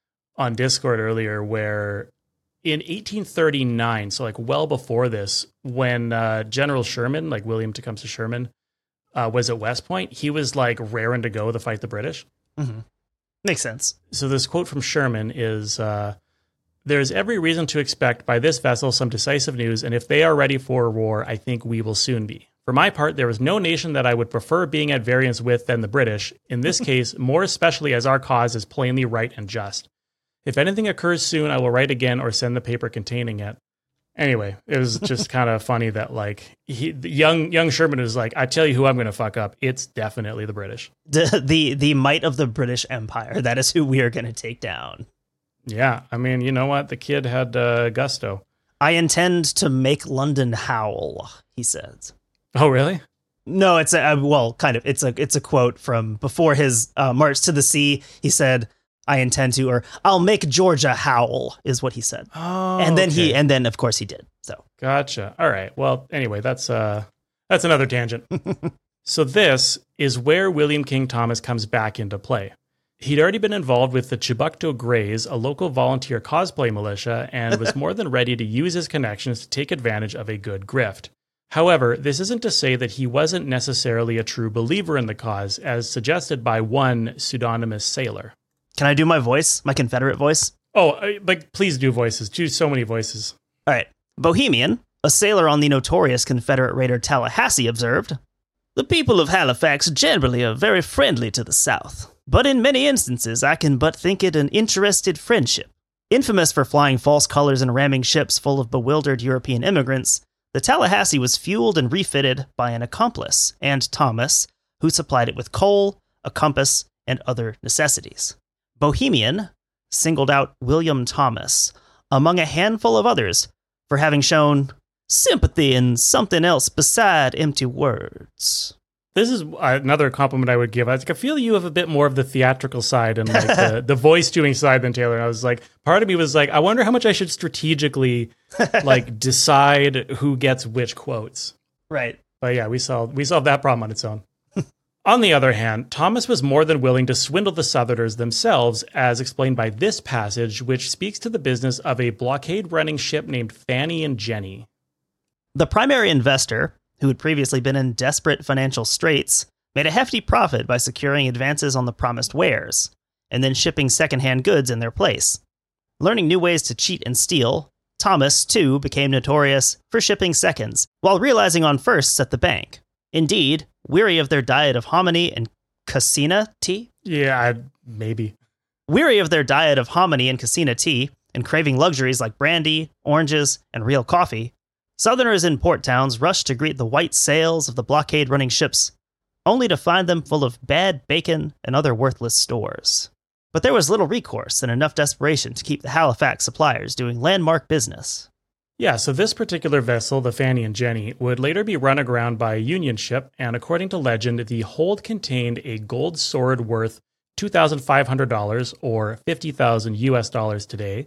S1: on Discord earlier, where in eighteen thirty-nine, so like well before this, when uh, General Sherman, like William Tecumseh Sherman, uh, was at West Point, he was like raring to go to fight the British.
S2: Mm-hmm. Makes sense.
S1: So this quote from Sherman is, uh, "There's every reason to expect by this vessel some decisive news, and if they are ready for war, I think we will soon be. For my part, there is no nation that I would prefer being at variance with than the British, in this case, more especially as our cause is plainly right and just. If anything occurs soon, I will write again or send the paper containing it." Anyway, it was just kind of funny that like he, the young young Sherman was like, "I tell you who I'm going to fuck up. It's definitely the British."
S2: The, the the might of the British Empire. That is who we are going to take down.
S1: Yeah, I mean, you know what? The kid had uh, gusto.
S2: I intend to make London howl, he says.
S1: Oh, really?
S2: No, it's a well, kind of. It's a it's a quote from before his uh, march to the sea. He said, "I intend to," or "I'll make Georgia howl," is what he said.
S1: Oh,
S2: and then
S1: okay.
S2: he, and then of course he did. So
S1: Gotcha. All right. Well, anyway, that's uh that's another tangent. So this is where William King Thomas comes back into play. He'd already been involved with the Chibukto Greys, a local volunteer cosplay militia, and was more than ready to use his connections to take advantage of a good grift. However, this isn't to say that he wasn't necessarily a true believer in the cause, as suggested by one pseudonymous sailor.
S2: can I do my voice, my Confederate voice?
S1: Oh, uh, like, please do voices. Do so many voices.
S2: All right. Bohemian, a sailor on the notorious Confederate raider Tallahassee, observed, "The people of Halifax generally are very friendly to the South, but in many instances I can but think it an interested friendship. Infamous for flying false colors and ramming ships full of bewildered European immigrants, the Tallahassee was fueled and refitted by an accomplice, and Thomas, who supplied it with coal, a compass, and other necessities. Bohemian singled out William Thomas, among a handful of others, for having shown sympathy and something else beside empty words."
S1: This is another compliment I would give. I, was like, I feel you have a bit more of the theatrical side and like the, the voice doing side than Taylor. And I was like, part of me was like, I wonder how much I should strategically like decide who gets which quotes.
S2: Right.
S1: But yeah, we solved we solved that problem on its own. On the other hand, Thomas was more than willing to swindle the Southerners themselves, as explained by this passage, which speaks to the business of a blockade-running ship named Fanny and Jenny.
S2: The primary investor, who had previously been in desperate financial straits, made a hefty profit by securing advances on the promised wares, and then shipping secondhand goods in their place. Learning new ways to cheat and steal, Thomas, too, became notorious for shipping seconds, while realizing on firsts at the bank. Indeed, weary of their diet of hominy and cassina tea?
S1: Yeah, I, maybe.
S2: Weary of their diet of hominy and cassina tea, and craving luxuries like brandy, oranges, and real coffee, Southerners in port towns rushed to greet the white sails of the blockade-running ships, only to find them full of bad bacon and other worthless stores. But there was little recourse and enough desperation to keep the Halifax suppliers doing landmark business.
S1: Yeah, so this particular vessel, the Fanny and Jenny, would later be run aground by a Union ship, and according to legend, the hold contained a gold sword worth two thousand five hundred dollars, or fifty thousand U S dollars today.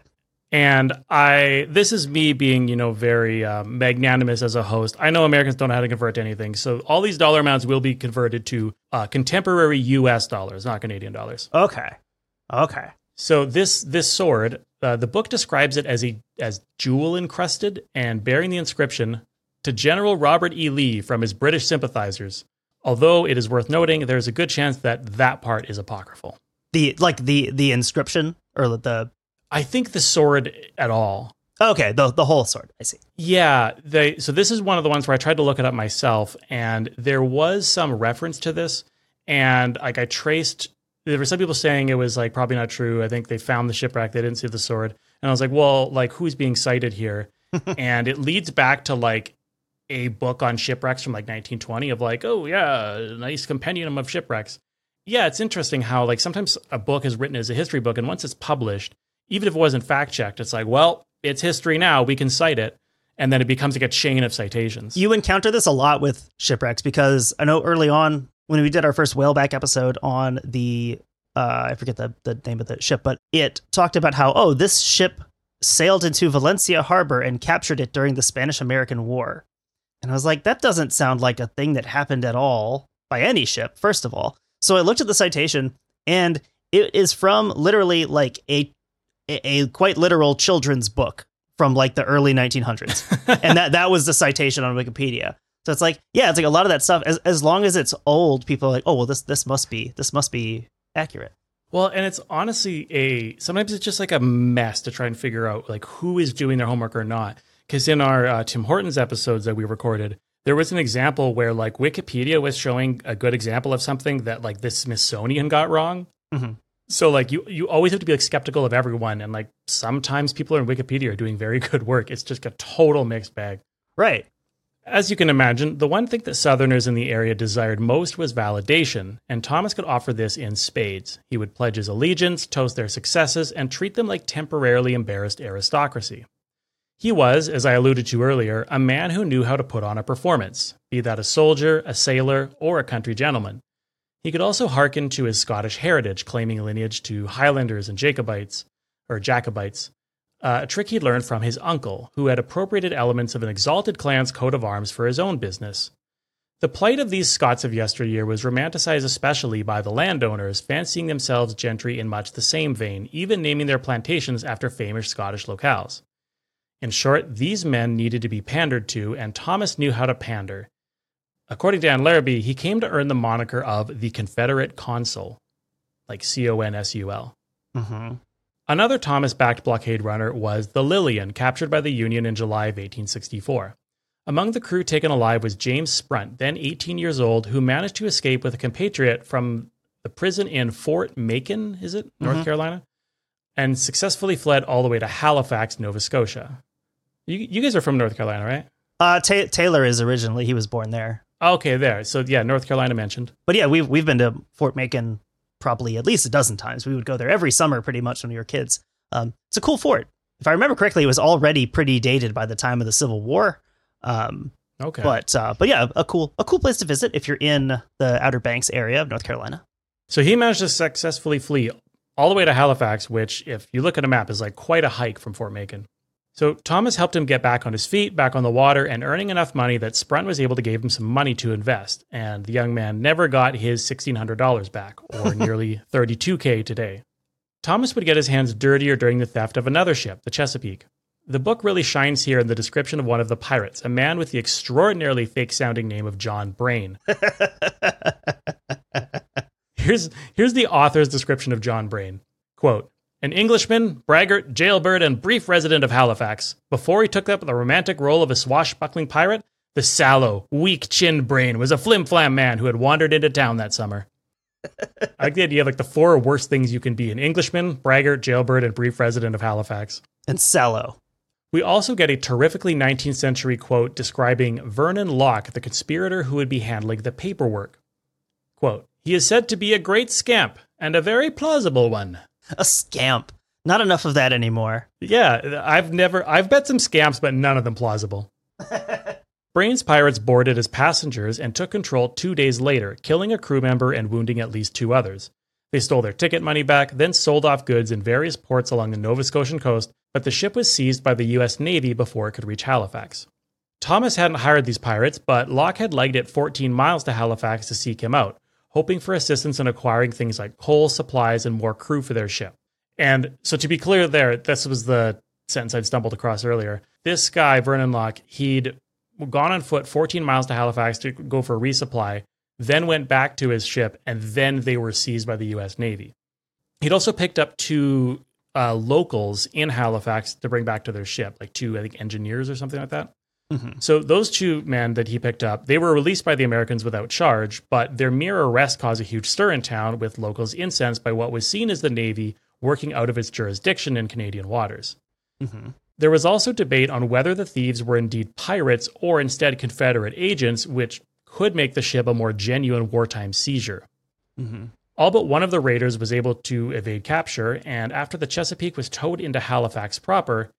S1: And I, this is me being, you know, very uh, magnanimous as a host. I know Americans don't know how to convert to anything, so all these dollar amounts will be converted to uh, contemporary U S dollars, not Canadian dollars.
S2: Okay. Okay.
S1: So this this sword, uh, the book describes it as a as jewel encrusted and bearing the inscription "To General Robert E. Lee from his British sympathizers." Although it is worth noting, there is a good chance that that part is apocryphal.
S2: The like the the inscription or the
S1: I think the sword at all.
S2: Okay, the the whole sword. I see.
S1: Yeah, they. So this is one of the ones where I tried to look it up myself, and there was some reference to this, and like I traced. There were some people saying it was like probably not true. I think they found the shipwreck, they didn't see the sword, and I was like, well, like who's being cited here? And it leads back to like a book on shipwrecks from like nineteen twenty of like, oh yeah, nice compendium of shipwrecks. Yeah, it's interesting how like sometimes a book is written as a history book, and once it's published, even if it wasn't fact checked, it's like, well, it's history now, we can cite it. And then it becomes like a chain of citations.
S2: You encounter this a lot with shipwrecks because I know early on when we did our first whaleback episode on the, uh, I forget the, the name of the ship, but it talked about how, oh, this ship sailed into Valencia Harbor and captured it during the Spanish-American War. And I was like, that doesn't sound like a thing that happened at all by any ship, first of all. So I looked at the citation, and it is from literally like a a quite literal children's book from like the early nineteen hundreds. And that, that was the citation on Wikipedia. So it's like, yeah, it's like a lot of that stuff, as as long as it's old, people are like, oh, well, this, this must be, this must be accurate.
S1: Well, and it's honestly a, sometimes it's just like a mess to try and figure out like who is doing their homework or not. Because in our uh, Tim Hortons episodes that we recorded, there was an example where like Wikipedia was showing a good example of something that like the Smithsonian got wrong.
S2: Mm-hmm.
S1: So like you, you always have to be like skeptical of everyone. And like sometimes people in Wikipedia are doing very good work. It's just a total mixed bag.
S2: Right.
S1: As you can imagine, the one thing that Southerners in the area desired most was validation, and Thomas could offer this in spades. He would pledge his allegiance, toast their successes, and treat them like temporarily embarrassed aristocracy. He was, as I alluded to earlier, a man who knew how to put on a performance, be that a soldier, a sailor, or a country gentleman. He could also hearken to his Scottish heritage, claiming lineage to Highlanders and Jacobites, or Jacobites, uh, a trick he'd learned from his uncle, who had appropriated elements of an exalted clan's coat of arms for his own business. The plight of these Scots of yesteryear was romanticized especially by the landowners, fancying themselves gentry in much the same vein, even naming their plantations after famous Scottish locales. In short, these men needed to be pandered to, and Thomas knew how to pander. According to Anne Larrabee, he came to earn the moniker of the Confederate Consul, like C O N S U L.
S2: Mm-hmm.
S1: Another Thomas-backed blockade runner was the Lillian, captured by the Union in July of eighteen sixty-four. Among the crew taken alive was James Sprunt, then eighteen years old, who managed to escape with a compatriot from the prison in Fort Macon, is it, North mm-hmm. Carolina, and successfully fled all the way to Halifax, Nova Scotia. You, you guys are from North Carolina, right?
S2: Uh, Ta- Taylor is originally, he was born there.
S1: Okay, there. So yeah, North Carolina mentioned.
S2: But yeah, we've we've been to Fort Macon probably at least a dozen times. We would go there every summer pretty much when we were kids. Um, it's a cool fort. If I remember correctly, it was already pretty dated by the time of the Civil War. Um,
S1: okay.
S2: But uh, but yeah, a cool a cool place to visit if you're in the Outer Banks area of North Carolina.
S1: So he managed to successfully flee all the way to Halifax, which if you look at a map is like quite a hike from Fort Macon. So Thomas helped him get back on his feet, back on the water, and earning enough money that Sprunt was able to give him some money to invest. And the young man never got his sixteen hundred dollars back, or nearly thirty-two thousand today. Thomas would get his hands dirtier during the theft of another ship, the Chesapeake. The book really shines here in the description of one of the pirates, a man with the extraordinarily fake-sounding name of John Brain. here's, here's the author's description of John Brain. Quote, an Englishman, braggart, jailbird, and brief resident of Halifax. Before he took up the romantic role of a swashbuckling pirate, the sallow, weak-chinned Brain was a flim-flam man who had wandered into town that summer. I like the idea of like the four worst things you can be: an Englishman, braggart, jailbird, and brief resident of Halifax.
S2: And sallow.
S1: We also get a terrifically nineteenth century quote describing Vernon Locke, the conspirator who would be handling the paperwork. Quote, he is said to be a great scamp, and a very plausible one.
S2: A scamp. Not enough of that anymore.
S1: Yeah, I've never, I've bet some scamps, but none of them plausible. Brain's pirates boarded as passengers and took control two days later, killing a crew member and wounding at least two others. They stole their ticket money back, then sold off goods in various ports along the Nova Scotian coast, but the ship was seized by the U S Navy before it could reach Halifax. Thomas hadn't hired these pirates, but Locke had legged it fourteen miles to Halifax to seek him out, hoping for assistance in acquiring things like coal, supplies, and more crew for their ship. And so to be clear there, this was the sentence I'd stumbled across earlier. This guy, Vernon Locke, he'd gone on foot fourteen miles to Halifax to go for a resupply, then went back to his ship, and then they were seized by the U S Navy. He'd also picked up two uh, locals in Halifax to bring back to their ship, like two, I think, engineers or something like that.
S2: Mm-hmm.
S1: So those two men that he picked up, they were released by the Americans without charge, but their mere arrest caused a huge stir in town, with locals incensed by what was seen as the Navy working out of its jurisdiction in Canadian waters.
S2: Mm-hmm.
S1: There was also debate on whether the thieves were indeed pirates or instead Confederate agents, which could make the ship a more genuine wartime seizure.
S2: Mm-hmm.
S1: All but one of the raiders was able to evade capture, and after the Chesapeake was towed into Halifax proper,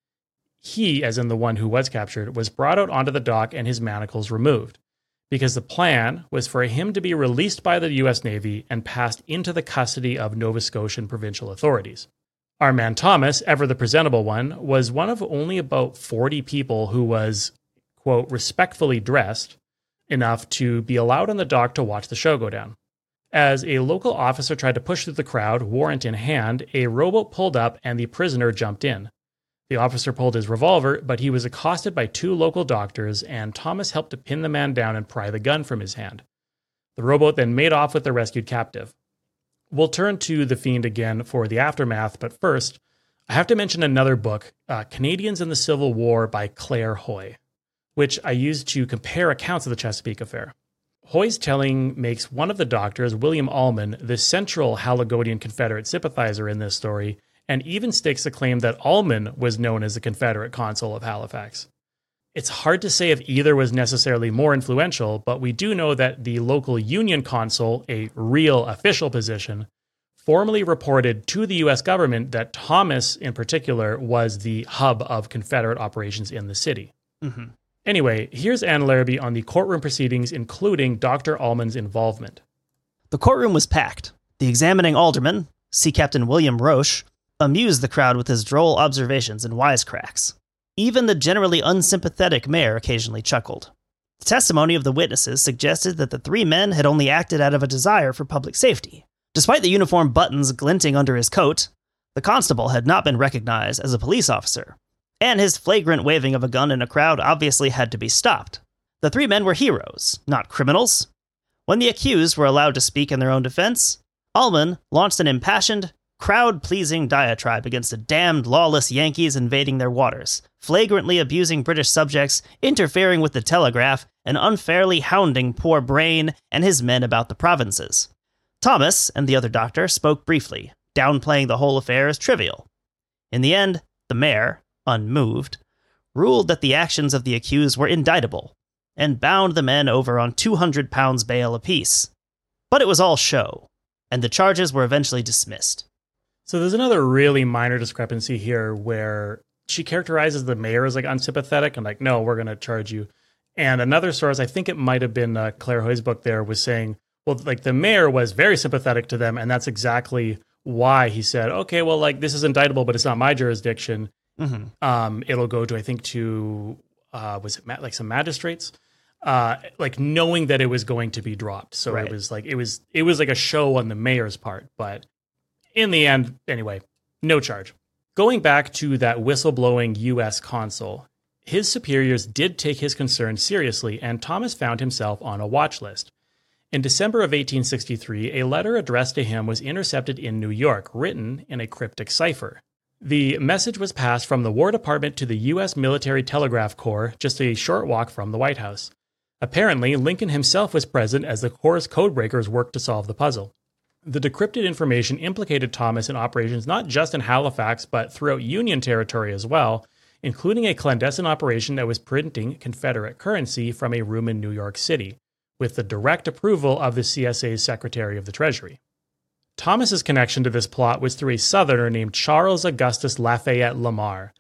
S1: he, as in the one who was captured, was brought out onto the dock and his manacles removed, because the plan was for him to be released by the U S Navy and passed into the custody of Nova Scotian provincial authorities. Our man Thomas, ever the presentable one, was one of only about forty people who was, quote, respectfully dressed enough to be allowed on the dock to watch the show go down. As a local officer tried to push through the crowd, warrant in hand, a rowboat pulled up and the prisoner jumped in. The officer pulled his revolver, but he was accosted by two local doctors, and Thomas helped to pin the man down and pry the gun from his hand. The rowboat then made off with the rescued captive. We'll turn to The Fiend again for the aftermath, but first, I have to mention another book, uh, Canadians in the Civil War by Claire Hoy, which I used to compare accounts of the Chesapeake affair. Hoy's telling makes one of the doctors, William Allman, the central Haligonian Confederate sympathizer in this story, and even stakes a claim that Allman was known as the Confederate consul of Halifax. It's hard to say if either was necessarily more influential, but we do know that the local Union consul, a real official position, formally reported to the U S government that Thomas, in particular, was the hub of Confederate operations in the city.
S2: Mm-hmm.
S1: Anyway, here's Anne Larrabee on the courtroom proceedings, including Doctor Allman's involvement.
S2: The courtroom was packed. The examining alderman, Sea Captain William Roche, amused the crowd with his droll observations and wisecracks. Even the generally unsympathetic mayor occasionally chuckled. The testimony of the witnesses suggested that the three men had only acted out of a desire for public safety. Despite the uniform buttons glinting under his coat, the constable had not been recognized as a police officer, and his flagrant waving of a gun in a crowd obviously had to be stopped. The three men were heroes, not criminals. When the accused were allowed to speak in their own defense, Allman launched an impassioned, crowd-pleasing diatribe against the damned lawless Yankees invading their waters, flagrantly abusing British subjects, interfering with the telegraph, and unfairly hounding poor Brain and his men about the provinces. Thomas and the other doctor spoke briefly, downplaying the whole affair as trivial. In the end, the mayor, unmoved, ruled that the actions of the accused were indictable, and bound the men over on two hundred pounds bail apiece. But it was all show, and the charges were eventually dismissed.
S1: So there's another really minor discrepancy here where she characterizes the mayor as like unsympathetic and like, no, we're going to charge you. And another source, I think it might have been uh, Claire Hoy's book there, was saying, well, like the mayor was very sympathetic to them. And that's exactly why he said, okay, well, like this is indictable, but it's not my jurisdiction.
S2: Mm-hmm.
S1: Um, it'll go to, I think, to, uh, was it ma- like some magistrates? Uh, like knowing that it was going to be dropped. So
S2: Right.
S1: it was like, it was, it was like a show on the mayor's part, but in the end, anyway, no charge. Going back to that whistleblowing U S consul, his superiors did take his concerns seriously, and Thomas found himself on a watch list. In December of eighteen sixty-three, a letter addressed to him was intercepted in New York, written in a cryptic cipher. The message was passed from the War Department to the U S Military Telegraph Corps, just a short walk from the White House. Apparently, Lincoln himself was present as the Corps' codebreakers worked to solve the puzzle. The decrypted information implicated Thomas in operations not just in Halifax, but throughout Union territory as well, including a clandestine operation that was printing Confederate currency from a room in New York City, with the direct approval of the C S A's Secretary of the Treasury. Thomas's connection to this plot was through a Southerner named Charles Augustus Lafayette Lamar.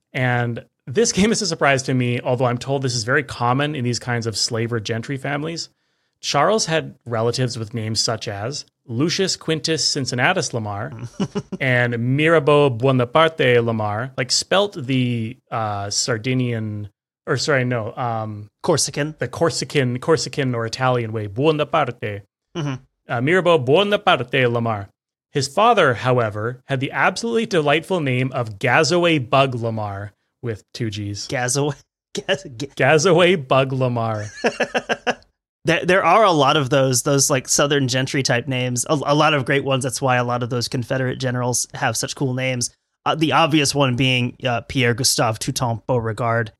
S1: And this came as a surprise to me, although I'm told this is very common in these kinds of slave or gentry families. Charles had relatives with names such as Lucius Quintus Cincinnatus Lamar and Mirabeau Buonaparte Lamar, like spelt the uh, Sardinian, or sorry, no, um,
S2: Corsican.
S1: the Corsican, Corsican or Italian way, Buonaparte.
S2: Mm-hmm.
S1: Uh, Mirabeau Buonaparte Lamar. His father, however, had the absolutely delightful name of Gazaway Bug Lamar with two G's.
S2: Gazaway. Gaz- Ga-
S1: Gazaway Bug Lamar.
S2: There, there are a lot of those, those like Southern gentry type names, a, a lot of great ones. That's why a lot of those Confederate generals have such cool names. uh, the obvious one being uh, Pierre Gustave Toutant Beauregard.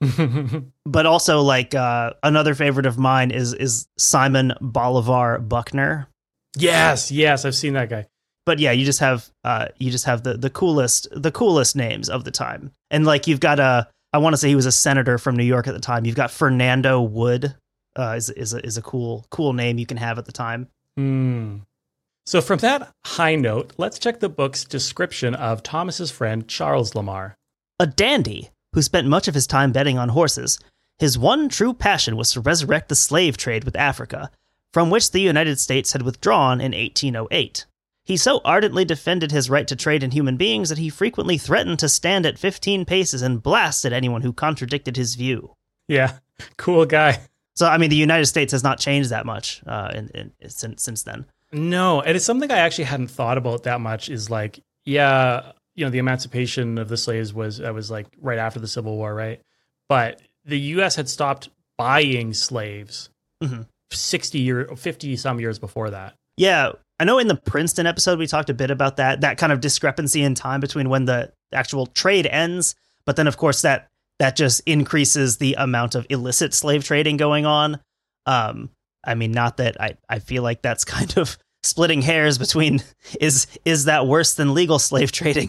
S2: But also, like, uh, another favorite of mine is is Simon Bolivar Buckner.
S1: Yes, yes, I've seen that guy.
S2: But yeah, you just have uh, you just have the the coolest the coolest names of the time, and like you've got a I want to say he was a senator from New York at the time. You've got Fernando Wood, uh, is is a, is a cool cool name you can have at the time.
S1: Hmm. So from that high note, let's check the book's description of Thomas's friend Charles Lamar.
S2: A dandy who spent much of his time betting on horses, his one true passion was to resurrect the slave trade with Africa, from which the United States had withdrawn in eighteen oh eight. He so ardently defended his right to trade in human beings that he frequently threatened to stand at fifteen paces and blast at anyone who contradicted his view.
S1: Yeah, cool guy.
S2: So, I mean, the United States has not changed that much uh, in, in, since, since then.
S1: No, and it's something I actually hadn't thought about that much is like, yeah, you know, the emancipation of the slaves was, uh, was like right after the Civil War, right? But the U S had stopped buying slaves mm-hmm. sixty years, fifty some years before that.
S2: Yeah. I know in the Princeton episode, we talked a bit about that, that kind of discrepancy in time between when the actual trade ends. But then, of course, that that just increases the amount of illicit slave trading going on. Um, I mean, not that I, I feel like that's kind of splitting hairs between is is that worse than legal slave trading?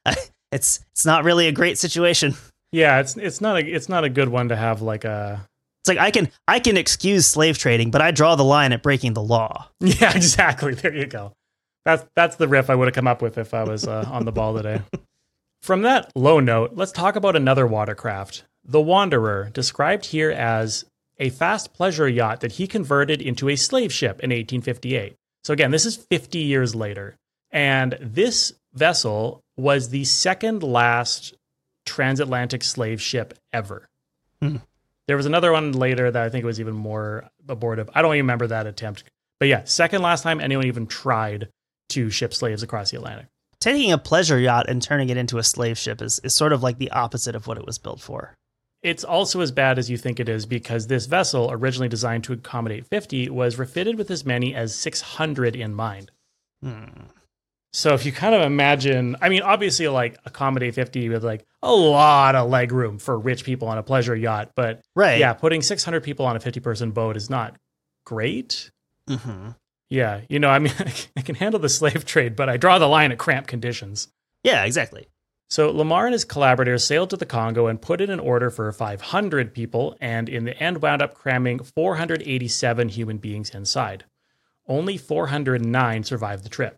S2: It's it's not really a great situation.
S1: Yeah, it's it's not a it's not a good one to have like a.
S2: It's like I can I can excuse slave trading, but I draw the line at breaking the law.
S1: Yeah, exactly. There you go. That's that's the riff I would have come up with if I was uh, on the ball today. From that low note, let's talk about another watercraft, the Wanderer, described here as a fast pleasure yacht that he converted into a slave ship in eighteen fifty-eight. So again, this is fifty years later. And this vessel was the second last transatlantic slave ship ever. Hmm. There was another one later that I think was even more abortive. I don't even remember that attempt. But yeah, second last time anyone even tried to ship slaves across the Atlantic.
S2: Taking a pleasure yacht and turning it into a slave ship is, is sort of like the opposite of what it was built for.
S1: It's also as bad as you think it is because this vessel, originally designed to accommodate fifty, was refitted with as many as six hundred in mind. Hmm. So if you kind of imagine, I mean, obviously like accommodate fifty with like a lot of leg room for rich people on a pleasure yacht. But
S2: right.
S1: yeah, putting six hundred people on a fifty person boat is not great.
S2: Mm-hmm.
S1: Yeah. You know, I mean, I can handle the slave trade, but I draw the line at cramped conditions.
S2: Yeah, exactly.
S1: So Lamar and his collaborators sailed to the Congo and put in an order for five hundred people, and in the end wound up cramming four hundred eighty-seven human beings inside. Only four hundred nine survived the trip.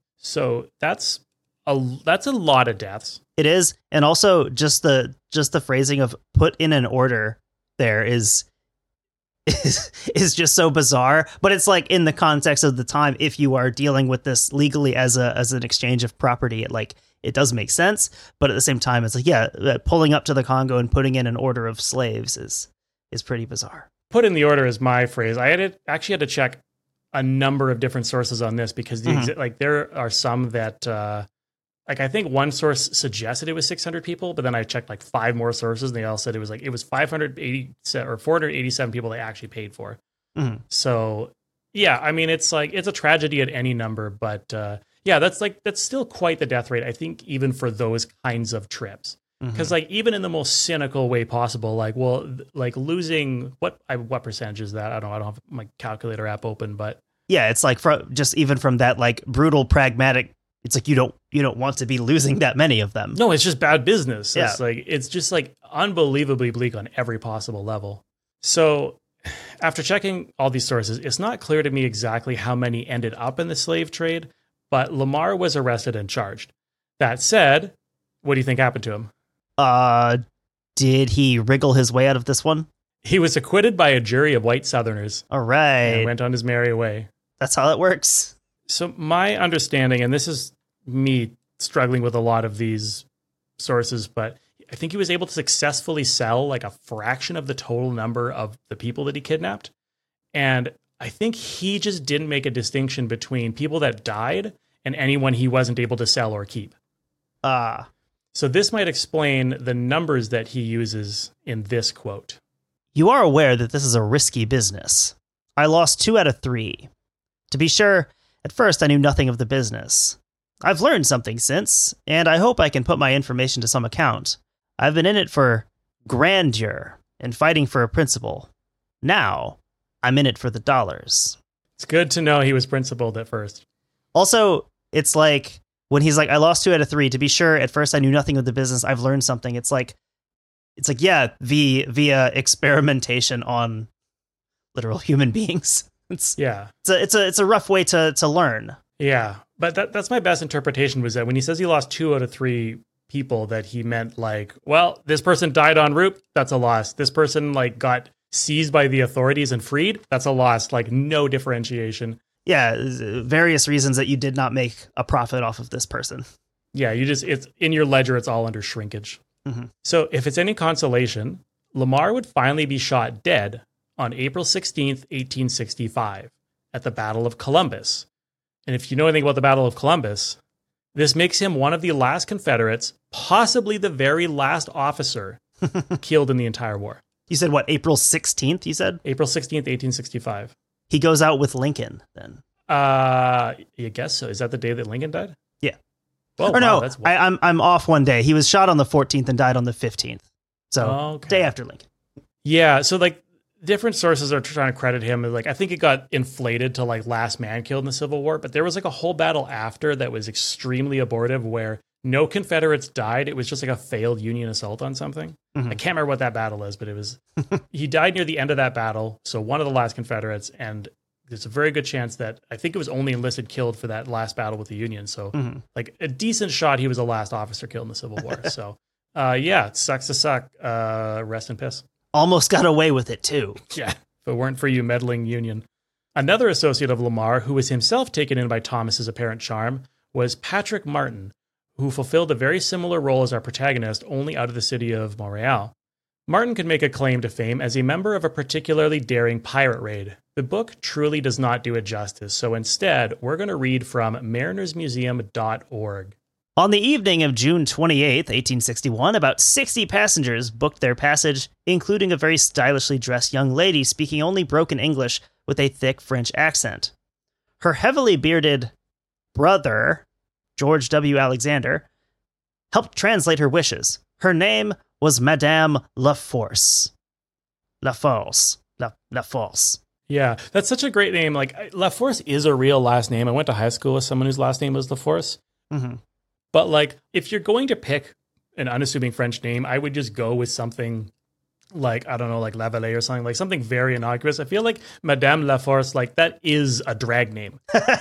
S1: So that's a that's a lot of deaths.
S2: It is, and also just the just the phrasing of "put in an order" there is is is just so bizarre. But it's like in the context of the time, if you are dealing with this legally as a as an exchange of property, it like it does make sense. But at the same time, it's like yeah, pulling up to the Congo and putting in an order of slaves is is pretty bizarre.
S1: Put in the order is my phrase. I had to, actually had to check a number of different sources on this because the mm-hmm. exi- like there are some that uh, like I think one source suggested it was six hundred people, but then I checked like five more sources and they all said it was like it was five hundred eighty or four hundred eighty-seven people they actually paid for. Mm-hmm. So yeah, I mean it's like it's a tragedy at any number, but uh, yeah, that's like that's still quite the death rate. I think even for those kinds of trips. Because mm-hmm. like even in the most cynical way possible, like well, like losing what I, what percentage is that? I don't I don't have my calculator app open, but
S2: yeah, it's like from just even from that like brutal pragmatic. It's like you don't you don't want to be losing that many of them.
S1: No, it's just bad business.
S2: Yeah.
S1: It's like it's just like unbelievably bleak on every possible level. So after checking all these sources, it's not clear to me exactly how many ended up in the slave trade, but Lamar was arrested and charged. That said, what do you think happened to him?
S2: Uh, did he wriggle his way out of this one?
S1: He was acquitted by a jury of white Southerners.
S2: All right.
S1: And went on his merry way.
S2: That's how it works.
S1: So my understanding, and this is me struggling with a lot of these sources, but I think he was able to successfully sell like a fraction of the total number of the people that he kidnapped. And I think he just didn't make a distinction between people that died and anyone he wasn't able to sell or keep.
S2: Ah. Uh.
S1: So this might explain the numbers that he uses in this quote.
S2: You are aware that this is a risky business. I lost two out of three. To be sure, at first I knew nothing of the business. I've learned something since, and I hope I can put my information to some account. I've been in it for grandeur and fighting for a principle. Now, I'm in it for the dollars.
S1: It's good to know he was principled at first.
S2: Also, it's like when he's like, I lost two out of three. To be sure, at first I knew nothing of the business. I've learned something. It's like, it's like, yeah, via, via experimentation on literal human beings. It's
S1: Yeah.
S2: it's a it's a it's a rough way to to learn.
S1: Yeah. But that that's my best interpretation, was that when he says he lost two out of three people, that he meant like, well, this person died en route, that's a loss. This person like got seized by the authorities and freed, that's a loss. Like, no differentiation.
S2: Yeah, various reasons that you did not make a profit off of this person.
S1: Yeah, you just, it's in your ledger, it's all under shrinkage.
S2: Mm-hmm.
S1: So if it's any consolation, Lamar would finally be shot dead on April sixteenth, eighteen sixty-five, at the Battle of Columbus. And if you know anything about the Battle of Columbus, this makes him one of the last Confederates, possibly the very last officer killed in the entire war.
S2: You said what, April sixteenth, you said?
S1: April sixteenth, eighteen sixty-five.
S2: He goes out with Lincoln then.
S1: Uh, I guess so. Is that the day that Lincoln died?
S2: Yeah.
S1: Well,
S2: or
S1: wow,
S2: no,
S1: that's
S2: I, I'm I'm off one day. He was shot on the fourteenth and died on the fifteenth. So
S1: Okay.
S2: day after Lincoln.
S1: Yeah, so like different sources are trying to credit him as like, I think it got inflated to like last man killed in the Civil War, but there was like a whole battle after that was extremely abortive where no Confederates died. It was just like a failed Union assault on something.
S2: Mhm.
S1: I can't remember what that battle is, but it was, he died near the end of that battle. So one of the last Confederates, and there's a very good chance that I think it was only enlisted killed for that last battle with the Union. So
S2: Mhm.
S1: like a decent shot, he was the last officer killed in the Civil War. So uh, yeah, it sucks to suck. Uh, rest in piss.
S2: Almost got away with it too.
S1: Yeah, if it weren't for you meddling Union. Another associate of Lamar, who was himself taken in by Thomas's apparent charm, was Patrick Martin, who fulfilled a very similar role as our protagonist, only out of the city of Montreal. Martin could make a claim to fame as a member of a particularly daring pirate raid. The book truly does not do it justice, so instead, we're going to read from mariners museum dot org.
S2: On the evening of June twenty-eighth, eighteen sixty-one, about sixty passengers booked their passage, including a very stylishly dressed young lady speaking only broken English with a thick French accent. Her heavily bearded brother, George W. Alexander, helped translate her wishes. Her name was Madame Laforce. Laforce. La, Laforce.
S1: Yeah, that's such a great name. Like, I- LaForce is a real last name. I went to high school with someone whose last name was LaForce.
S2: Mm-hmm.
S1: But like, if you're going to pick an unassuming French name, I would just go with something like, I don't know, like Lavallee or something, like something very innocuous. I feel like Madame Laforce, like that is a drag name.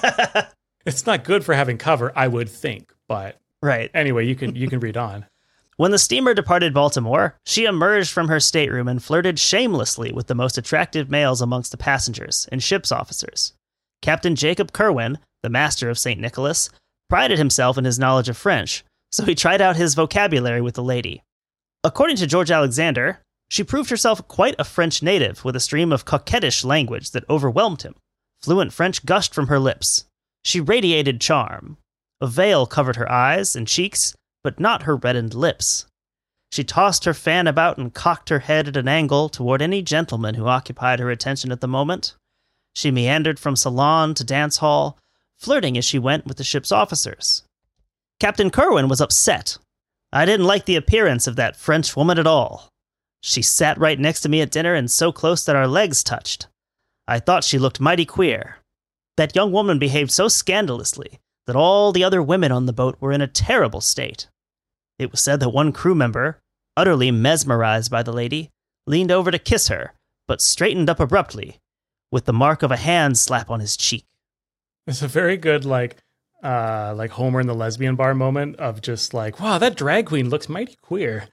S1: It's not good for having cover, I would think. But
S2: Right.
S1: anyway, you can you can read on.
S2: When the steamer departed Baltimore, she emerged from her stateroom and flirted shamelessly with the most attractive males amongst the passengers and ship's officers. Captain Jacob Kerwin, the master of Saint Nicholas, prided himself in his knowledge of French, so he tried out his vocabulary with the lady. According to George Alexander, she proved herself quite a French native with a stream of coquettish language that overwhelmed him. Fluent French gushed from her lips. She radiated charm. A veil covered her eyes and cheeks, but not her reddened lips. She tossed her fan about and cocked her head at an angle toward any gentleman who occupied her attention at the moment. She meandered from salon to dance hall, flirting as she went with the ship's officers. Captain Kerwin was upset. I didn't like the appearance of that French woman at all. She sat right next to me at dinner and so close that our legs touched. I thought she looked mighty queer. That young woman behaved so scandalously that all the other women on the boat were in a terrible state. It was said that one crew member, utterly mesmerized by the lady, leaned over to kiss her, but straightened up abruptly, with the mark of a hand slap on his cheek.
S1: It's a very good like uh like Homer in the lesbian bar moment of just like, wow, that drag queen looks mighty queer.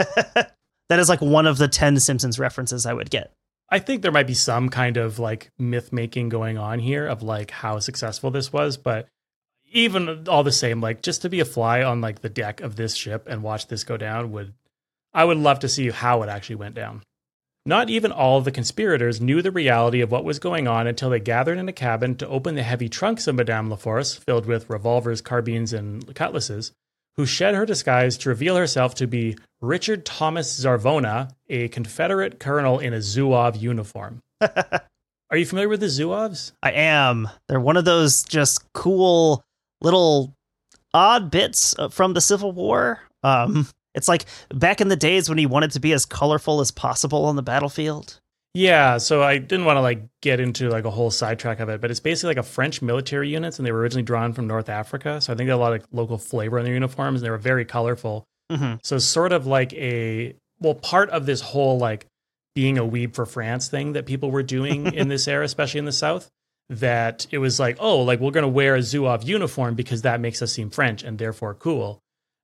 S2: That is like one of the ten Simpsons references I would get.
S1: I think there might be some kind of like myth making going on here of like how successful this was, but even all the same, like just to be a fly on like the deck of this ship and watch this go down would, I would love to see how it actually went down. Not even all of the conspirators knew the reality of what was going on until they gathered in a cabin to open the heavy trunks of Madame Laforce, filled with revolvers, carbines, and cutlasses, who shed her disguise to reveal herself to be Richard Thomas Zarvona, a Confederate colonel in a Zouave uniform. Are you familiar with the Zouaves?
S2: I am. They're one of those just cool little odd bits from the Civil War. Um, it's like back in the days when he wanted to be as colorful as possible on the battlefield.
S1: Yeah, so I didn't want to like get into like a whole sidetrack of it, but it's basically like a French military units, and they were originally drawn from North Africa. So I think they had a lot of local flavor in their uniforms, and they were very colorful.
S2: Mm-hmm.
S1: So sort of like a, well, part of this whole like being a weeb for France thing that people were doing in this era, especially in the South, that it was like, oh, like we're going to wear a Zouave uniform because that makes us seem French and therefore cool.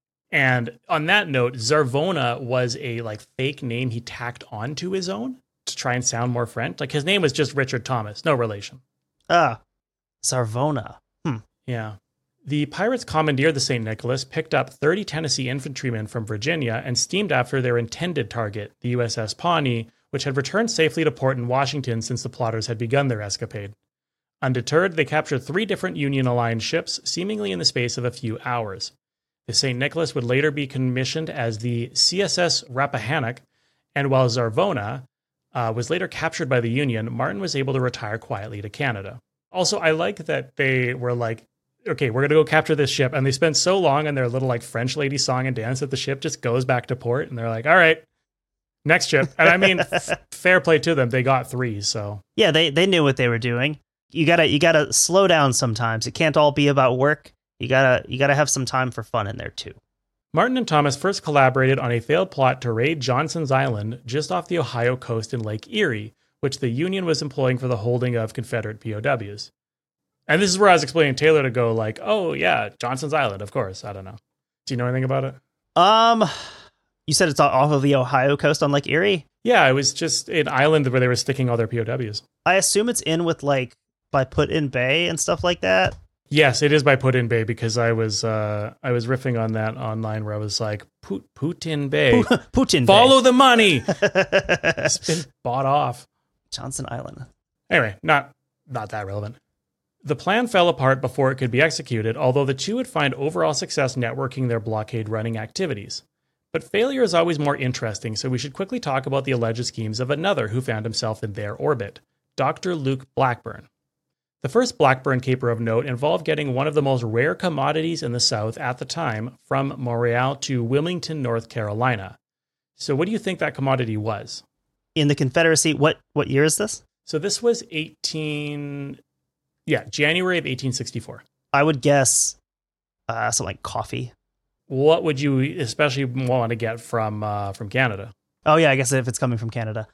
S1: And on that note, Zarvona was a like fake name he tacked onto his own to try and sound more French. Like his name was just Richard Thomas, no relation.
S2: Ah, Zarvona. Hmm.
S1: Yeah. The pirates commandeered the Saint Nicholas, picked up thirty Tennessee infantrymen from Virginia, and steamed after their intended target, the U S S Pawnee, which had returned safely to port in Washington since the plotters had begun their escapade. Undeterred, they captured three different Union-aligned ships, seemingly in the space of a few hours. The Saint Nicholas would later be commissioned as the C S S Rappahannock, and while Zarvona Uh, was later captured by the Union, Martin was able to retire quietly to Canada. Also, I like that they were like, okay, we're going to go capture this ship. And they spent so long on their little like French lady song and dance that the ship just goes back to port. And they're like, all right, next ship. And I mean, f- fair play to them. They got three. So
S2: yeah, they, they knew what they were doing. You gotta, you gotta slow down sometimes. It can't all be about work. You gotta, you gotta have some time for fun in there too.
S1: Martin and Thomas first collaborated on a failed plot to raid Johnson's Island just off the Ohio coast in Lake Erie, which the Union was employing for the holding of Confederate P O Ws. And this is where I was explaining to Taylor to go like, oh yeah, Johnson's Island, of course. I don't know. Do you know anything about it?
S2: Um, you said it's off of the Ohio coast on Lake Erie?
S1: Yeah, it was just an island where they were sticking all their P O Ws.
S2: I assume it's in with like by Put-in Bay and stuff like that.
S1: Yes, it is by Put-in Bay because I was uh, I was riffing on that online where I was like, Put Put-in Bay,
S2: Putin
S1: follow
S2: Bay.
S1: the money. It's been bought off.
S2: Johnson Island.
S1: Anyway, not not that relevant. The plan fell apart before it could be executed, although the two would find overall success networking their blockade running activities. But failure is always more interesting, so we should quickly talk about the alleged schemes of another who found himself in their orbit, Doctor Luke Blackburn. The first Blackburn caper of note involved getting one of the most rare commodities in the South at the time from Montreal to Wilmington, North Carolina. So what do you think that commodity was?
S2: In the Confederacy, what what year is this?
S1: So this was eighteen, yeah, January of eighteen sixty-four.
S2: I would guess uh, something like coffee.
S1: What would you especially want to get from uh, from Canada?
S2: Oh yeah, I guess if it's coming from Canada,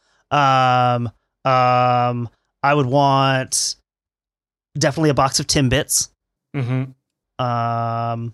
S2: um, um, I would want definitely a box of Timbits.
S1: Mm-hmm.
S2: Um,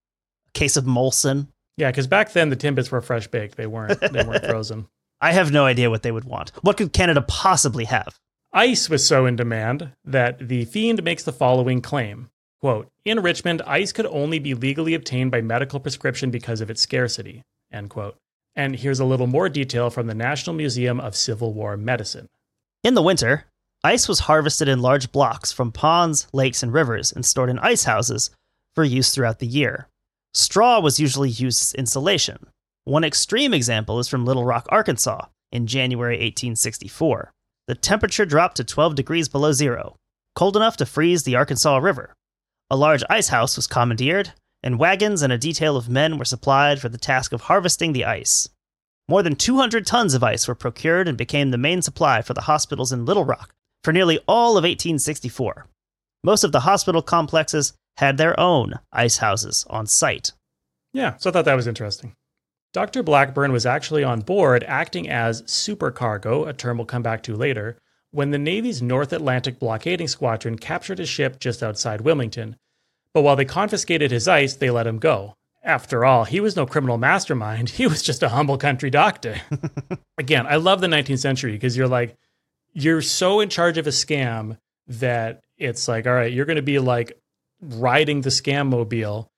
S2: a case of Molson.
S1: Yeah, because back then the Timbits were fresh baked; they weren't they weren't frozen.
S2: I have no idea what they would want. What could Canada possibly have?
S1: Ice was so in demand that the Fiend makes the following claim. Quote, in Richmond, ice could only be legally obtained by medical prescription because of its scarcity, end quote. And here's a little more detail from the National Museum of Civil War Medicine.
S2: In the winter, ice was harvested in large blocks from ponds, lakes, and rivers and stored in ice houses for use throughout the year. Straw was usually used as insulation. One extreme example is from Little Rock, Arkansas, in January eighteen sixty-four. The temperature dropped to twelve degrees below zero, cold enough to freeze the Arkansas River. A large ice house was commandeered, and wagons and a detail of men were supplied for the task of harvesting the ice. More than two hundred tons of ice were procured and became the main supply for the hospitals in Little Rock for nearly all of eighteen sixty-four. Most of the hospital complexes had their own ice houses on site.
S1: Yeah, so I thought that was interesting. Doctor Blackburn was actually on board acting as supercargo, a term we'll come back to later, when the Navy's North Atlantic blockading squadron captured his ship just outside Wilmington. But while they confiscated his ice, they let him go. After all, he was no criminal mastermind. He was just a humble country doctor. Again, I love the nineteenth century because you're like, you're so in charge of a scam that it's like, all right, you're going to be like riding the scam mobile.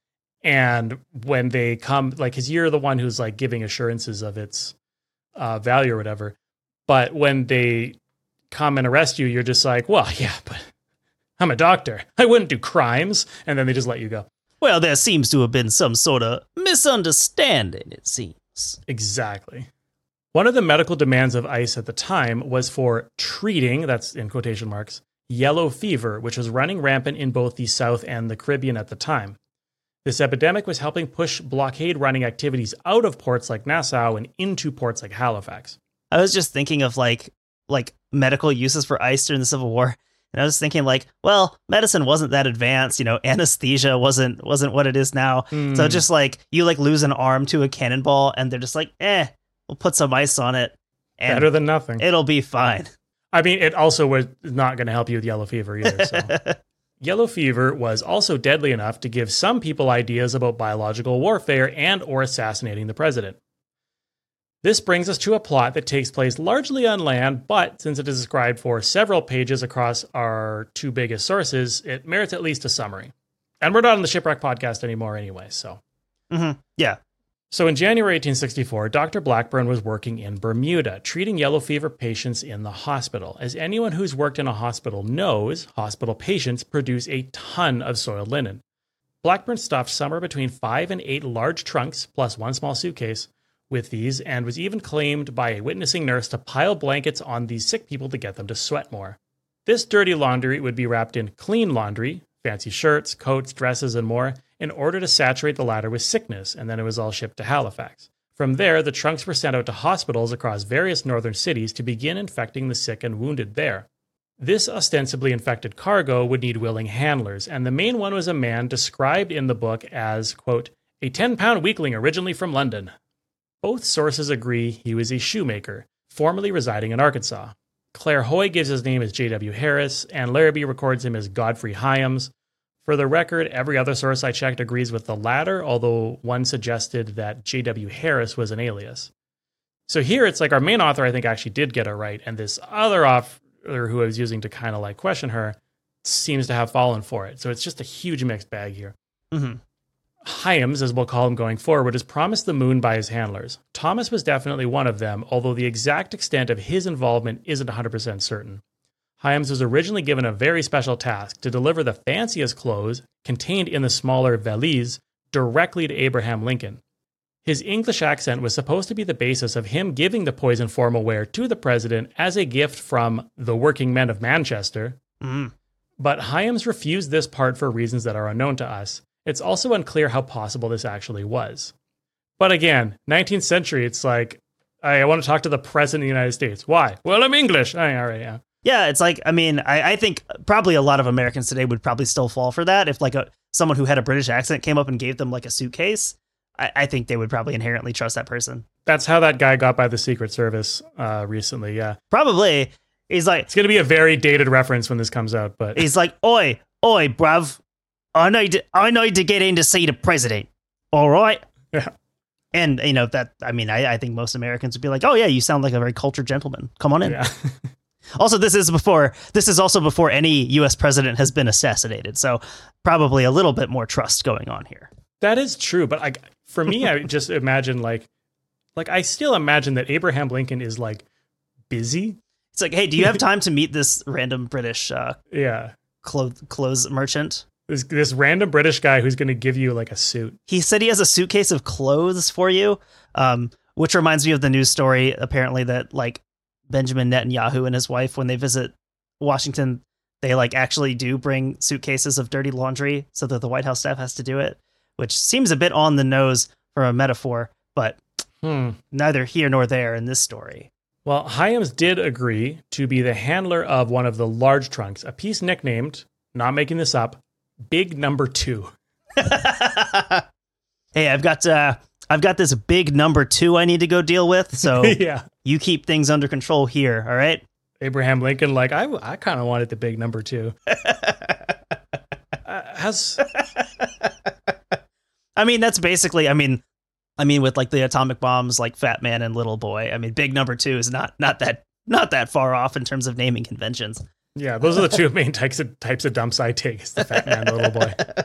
S1: And when they come, like, because you're the one who's like giving assurances of its uh, value or whatever. But when they come and arrest you, you're just like, well, yeah, but I'm a doctor. I wouldn't do crimes. And then they just let you go.
S2: Well, there seems to have been some sort of misunderstanding, it seems.
S1: Exactly. One of the medical demands of ICE at the time was for treating, that's in quotation marks, yellow fever, which was running rampant in both the South and the Caribbean at the time. This epidemic was helping push blockade-running activities out of ports like Nassau and into ports like Halifax.
S2: I was just thinking of like like medical uses for ice during the Civil War. And I was thinking like, well, medicine wasn't that advanced, you know, anesthesia wasn't wasn't what it is now. Mm. So just like you like lose an arm to a cannonball and they're just like, eh, we'll put some ice on it. And
S1: better than nothing.
S2: It'll be fine.
S1: I mean, it also was not going to help you with yellow fever either. So. Yellow fever was also deadly enough to give some people ideas about biological warfare and or assassinating the president. This brings us to a plot that takes place largely on land, but since it is described for several pages across our two biggest sources, it merits at least a summary. And we're not on the Shipwreck podcast anymore anyway, so.
S2: Mm-hmm. Yeah.
S1: So in January eighteen sixty-four, Doctor Blackburn was working in Bermuda, treating yellow fever patients in the hospital. As anyone who's worked in a hospital knows, hospital patients produce a ton of soiled linen. Blackburn stuffed somewhere between five and eight large trunks, plus one small suitcase, with these, and was even claimed by a witnessing nurse to pile blankets on these sick people to get them to sweat more. This dirty laundry would be wrapped in clean laundry, fancy shirts, coats, dresses, and more, in order to saturate the latter with sickness, and then it was all shipped to Halifax. From there, the trunks were sent out to hospitals across various northern cities to begin infecting the sick and wounded there. This ostensibly infected cargo would need willing handlers, and the main one was a man described in the book as, quote, a ten-pound weakling originally from London. Both sources agree he was a shoemaker, formerly residing in Arkansas. Claire Hoy gives his name as J W Harris, and Larrabee records him as Godfrey Hyams. For the record, every other source I checked agrees with the latter, although one suggested that J W Harris was an alias. So here it's like our main author, I think, actually did get it right, and this other author who I was using to kind of like question her seems to have fallen for it. So it's just a huge mixed bag here.
S2: Mm-hmm.
S1: Hyams, as we'll call him going forward, is promised the moon by his handlers. Thomas was definitely one of them, although the exact extent of his involvement isn't one hundred percent certain. Hyams was originally given a very special task to deliver the fanciest clothes contained in the smaller valise directly to Abraham Lincoln. His English accent was supposed to be the basis of him giving the poison formal wear to the president as a gift from the working men of Manchester.
S2: Mm.
S1: But Hyams refused this part for reasons that are unknown to us. It's also unclear how possible this actually was. But again, nineteenth century, it's like, I want to talk to the president of the United States. Why? Well, I'm English. Oh, all right, yeah.
S2: Yeah, it's like, I mean, I, I think probably a lot of Americans today would probably still fall for that. If like a someone who had a British accent came up and gave them like a suitcase, I, I think they would probably inherently trust that person.
S1: That's how that guy got by the Secret Service uh, recently, yeah.
S2: Probably. He's like...
S1: It's going to be a very dated reference when this comes out, but...
S2: He's like, oi, oi, bruv. I need to, I need to get in to see the president. All right?
S1: Yeah.
S2: And, you know, that, I mean, I, I think most Americans would be like, oh, yeah, you sound like a very cultured gentleman. Come on in.
S1: Yeah.
S2: Also, this is before, this is also before any U S president has been assassinated. So probably a little bit more trust going on here.
S1: That is true. But I, for me, I just imagine like, like, I still imagine that Abraham Lincoln is like busy.
S2: It's like, hey, do you have time to meet this random British uh,
S1: yeah.
S2: clothes, clothes merchant?
S1: This, this random British guy who's going to give you like a suit.
S2: He said he has a suitcase of clothes for you, um, which reminds me of the news story, apparently, that like Benjamin Netanyahu and his wife, when they visit Washington, they like actually do bring suitcases of dirty laundry so that the White House staff has to do it, which seems a bit on the nose for a metaphor, but
S1: hmm.
S2: neither here nor there in this story.
S1: Well, Hyams did agree to be the handler of one of the large trunks, a piece nicknamed, not making this up, Big Number Two.
S2: Hey, I've got uh, I've got this big number two I need to go deal with. So
S1: yeah,
S2: you keep things under control here. All right.
S1: Abraham Lincoln, like I, I kind of wanted the big number two. uh, has
S2: I mean, that's basically. I mean, I mean, with like the atomic bombs, like Fat Man and Little Boy. I mean, Big Number Two is not not that not that far off in terms of naming conventions.
S1: Yeah, those are the two main types of types of dumps I take. It's the Fat Man, the Little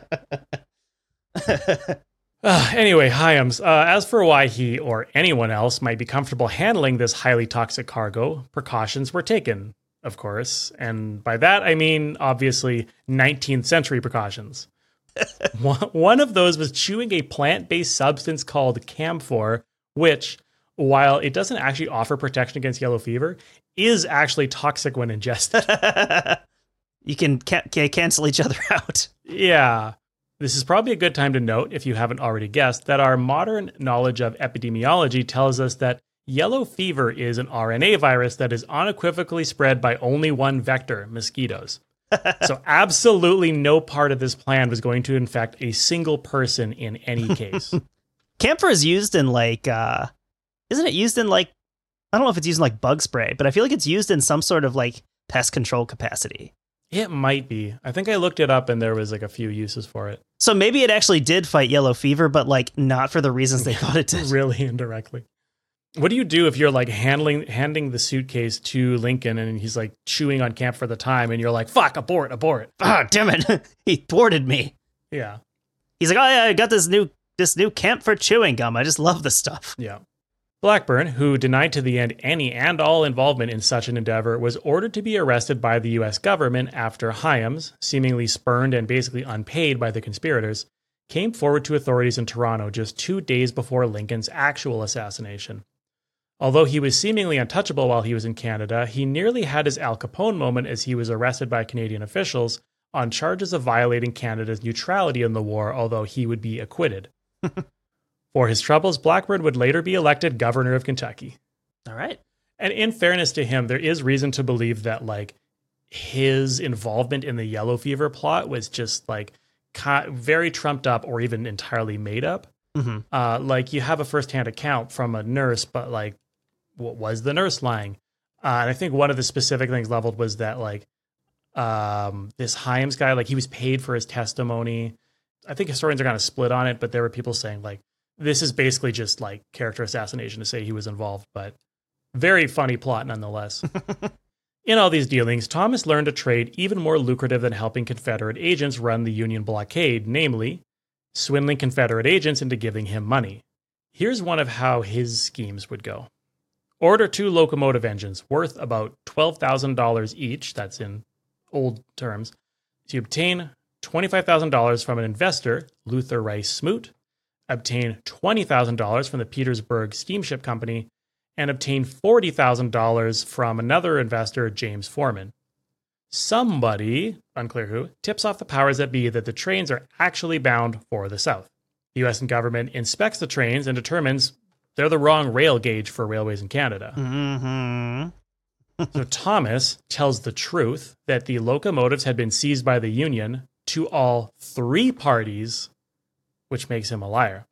S1: Boy. uh, anyway, Hyams. Uh, as for why he or anyone else might be comfortable handling this highly toxic cargo, precautions were taken, of course. And by that, I mean, obviously, nineteenth century precautions. One of those was chewing a plant-based substance called camphor, which, while it doesn't actually offer protection against yellow fever, is actually toxic when ingested.
S2: You can ca- ca- cancel each other out.
S1: Yeah. This is probably a good time to note, if you haven't already guessed, that our modern knowledge of epidemiology tells us that yellow fever is an R N A virus that is unequivocally spread by only one vector, mosquitoes. So absolutely no part of this plan was going to infect a single person in any case.
S2: Camphor is used in like, uh, isn't it used in like, I don't know if it's used in like bug spray, but I feel like it's used in some sort of like pest control capacity.
S1: It might be. I think I looked it up and there was like a few uses for it.
S2: So maybe it actually did fight yellow fever, but like not for the reasons they thought it did.
S1: Really indirectly. What do you do if you're like handling handing the suitcase to Lincoln and he's like chewing on camphor at the time and you're like, fuck, abort, abort.
S2: Ah, damn it. He thwarted me.
S1: Yeah.
S2: He's like, oh yeah, I got this new this new camphor chewing gum. I just love this stuff.
S1: Yeah. Blackburn, who denied to the end any and all involvement in such an endeavor, was ordered to be arrested by the U S government after Hyams, seemingly spurned and basically unpaid by the conspirators, came forward to authorities in Toronto just two days before Lincoln's actual assassination. Although he was seemingly untouchable while he was in Canada, he nearly had his Al Capone moment as he was arrested by Canadian officials on charges of violating Canada's neutrality in the war, although he would be acquitted. For his troubles, Blackburn would later be elected governor of Kentucky.
S2: All right.
S1: And in fairness to him, there is reason to believe that like his involvement in the yellow fever plot was just like very trumped up or even entirely made up.
S2: Mm-hmm.
S1: Uh, like you have a firsthand account from a nurse, but like, what was the nurse lying? Uh, and I think one of the specific things leveled was that like um, this Hyams guy, like he was paid for his testimony. I think historians are kind of split on it, but there were people saying like, this is basically just like character assassination to say he was involved, but very funny plot nonetheless. In all these dealings, Thomas learned a trade even more lucrative than helping Confederate agents run the Union blockade, namely swindling Confederate agents into giving him money. Here's one of how his schemes would go. Order two locomotive engines worth about twelve thousand dollars each, that's in old terms, to obtain twenty-five thousand dollars from an investor, Luther Rice Smoot, obtain twenty thousand dollars from the Petersburg Steamship Company, and obtain forty thousand dollars from another investor, James Foreman. Somebody, unclear who, tips off the powers that be that the trains are actually bound for the South. The U S government inspects the trains and determines they're the wrong rail gauge for railways in Canada.
S2: Mm-hmm.
S1: So Thomas tells the truth that the locomotives had been seized by the Union to all three parties, which makes him a liar.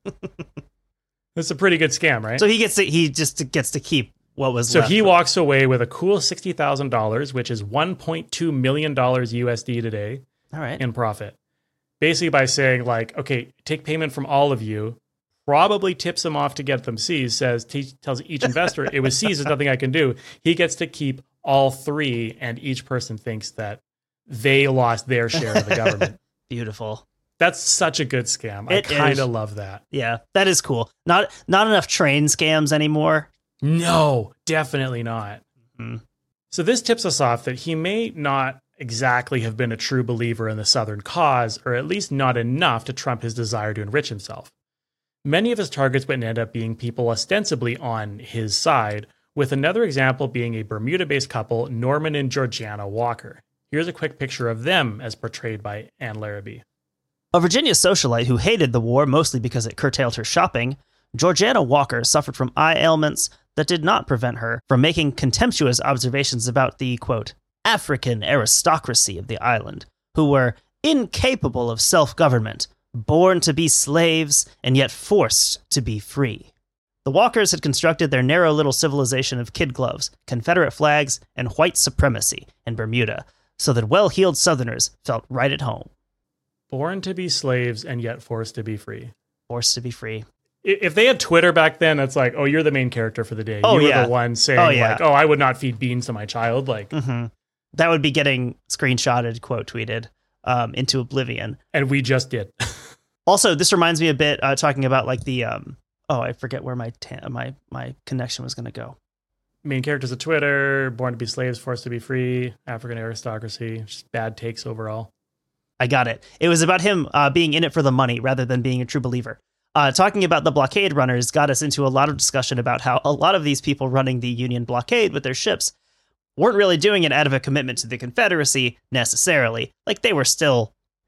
S1: That's a pretty good scam, right?
S2: So he gets to, he just gets to keep what was
S1: so
S2: left.
S1: he walks away with a cool sixty thousand dollars, which is one point two million dollars U S D today.
S2: All right.
S1: In profit. Basically by saying like, okay, take payment from all of you, probably tips them off to get them seized, says, t- tells each investor, it was seized, there's nothing I can do. He gets to keep all three, and each person thinks that they lost their share of the government.
S2: Beautiful.
S1: That's such a good scam.
S2: It
S1: I kind
S2: is.
S1: of love that.
S2: Yeah, that is cool. Not not enough train scams anymore.
S1: No, definitely not.
S2: Mm-hmm.
S1: So this tips us off that he may not exactly have been a true believer in the Southern cause, or at least not enough to trump his desire to enrich himself. Many of his targets would end up being people ostensibly on his side, with another example being a Bermuda-based couple, Norman and Georgiana Walker. Here's a quick picture of them as portrayed by Anne Larrabee.
S2: A Virginia socialite who hated the war mostly because it curtailed her shopping, Georgiana Walker suffered from eye ailments that did not prevent her from making contemptuous observations about the, quote, African aristocracy of the island, who were incapable of self-government, born to be slaves, and yet forced to be free. The Walkers had constructed their narrow little civilization of kid gloves, Confederate flags, and white supremacy in Bermuda, so that well-heeled Southerners felt right at home.
S1: Born to be slaves and yet forced to be free.
S2: Forced to be free.
S1: If they had Twitter back then, it's like, oh, you're the main character for the day.
S2: Oh,
S1: you were
S2: yeah.
S1: the one saying,
S2: Oh, yeah.
S1: like, oh, I would not feed beans to my child. Like,
S2: Mm-hmm. That would be getting screenshotted, quote tweeted, um, into oblivion.
S1: and we just did.
S2: Also, this reminds me a bit, uh, talking about like the, um, oh, I forget where my ta- my my connection was going to go.
S1: Main characters of Twitter, born to be slaves, forced to be free, African aristocracy, just bad takes overall.
S2: I got it. It was about him uh, being in it for the money rather than being a true believer. Uh, talking about the blockade runners got us into a lot of discussion about how a lot of these people running the Union blockade with their ships weren't really doing it out of a commitment to the Confederacy necessarily. Like they were still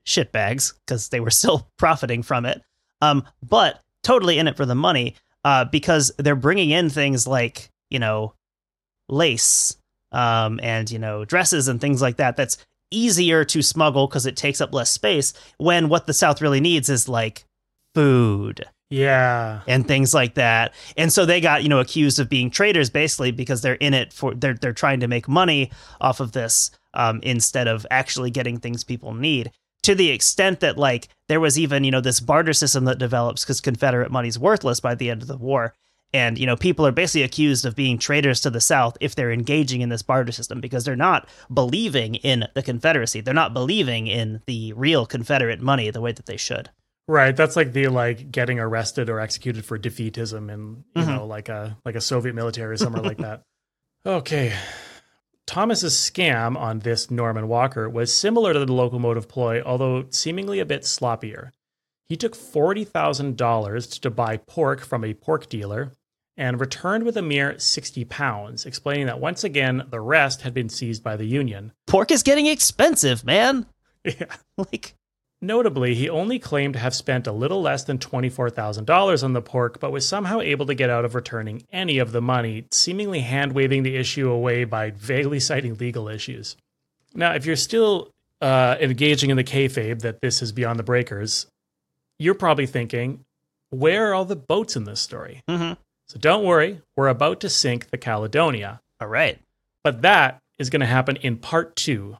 S2: shitbags because they were still profiting from it, um, but totally in it for the money uh, because they're bringing in things like, you know, lace um, and, you know, dresses and things like that. That's easier to smuggle because it takes up less space when what the South really needs is like food.
S1: Yeah.
S2: And things like that. And so they got, you know, accused of being traitors basically because they're in it for they're they're trying to make money off of this um, instead of actually getting things people need. To the extent that like there was even, you know, this barter system that develops because Confederate money's worthless by the end of the war. And, you know, people are basically accused of being traitors to the South if they're engaging in this barter system because they're not believing in the Confederacy. They're not believing in the real Confederate money the way that they should.
S1: Right. That's like the like getting arrested or executed for defeatism in, you
S2: Mm-hmm.
S1: know, like a like a Soviet military or somewhere like that. Okay. Thomas's scam on this Norman Walker was similar to the locomotive ploy, although seemingly a bit sloppier. He took forty thousand dollars to buy pork from a pork dealer and returned with a mere sixty pounds, explaining that once again, the rest had been seized by the Union.
S2: Pork is getting expensive, man.
S1: Yeah.
S2: Like,
S1: Notably, he only claimed to have spent a little less than twenty-four thousand dollars on the pork, but was somehow able to get out of returning any of the money, seemingly hand-waving the issue away by vaguely citing legal issues. Now, if you're still uh, engaging in the kayfabe that this is Beyond the Breakers, you're probably thinking, where are all the boats in this story?
S2: mm-hmm.
S1: So don't worry, we're about to sink the Caledonia.
S2: All right.
S1: But that is going to happen in part two.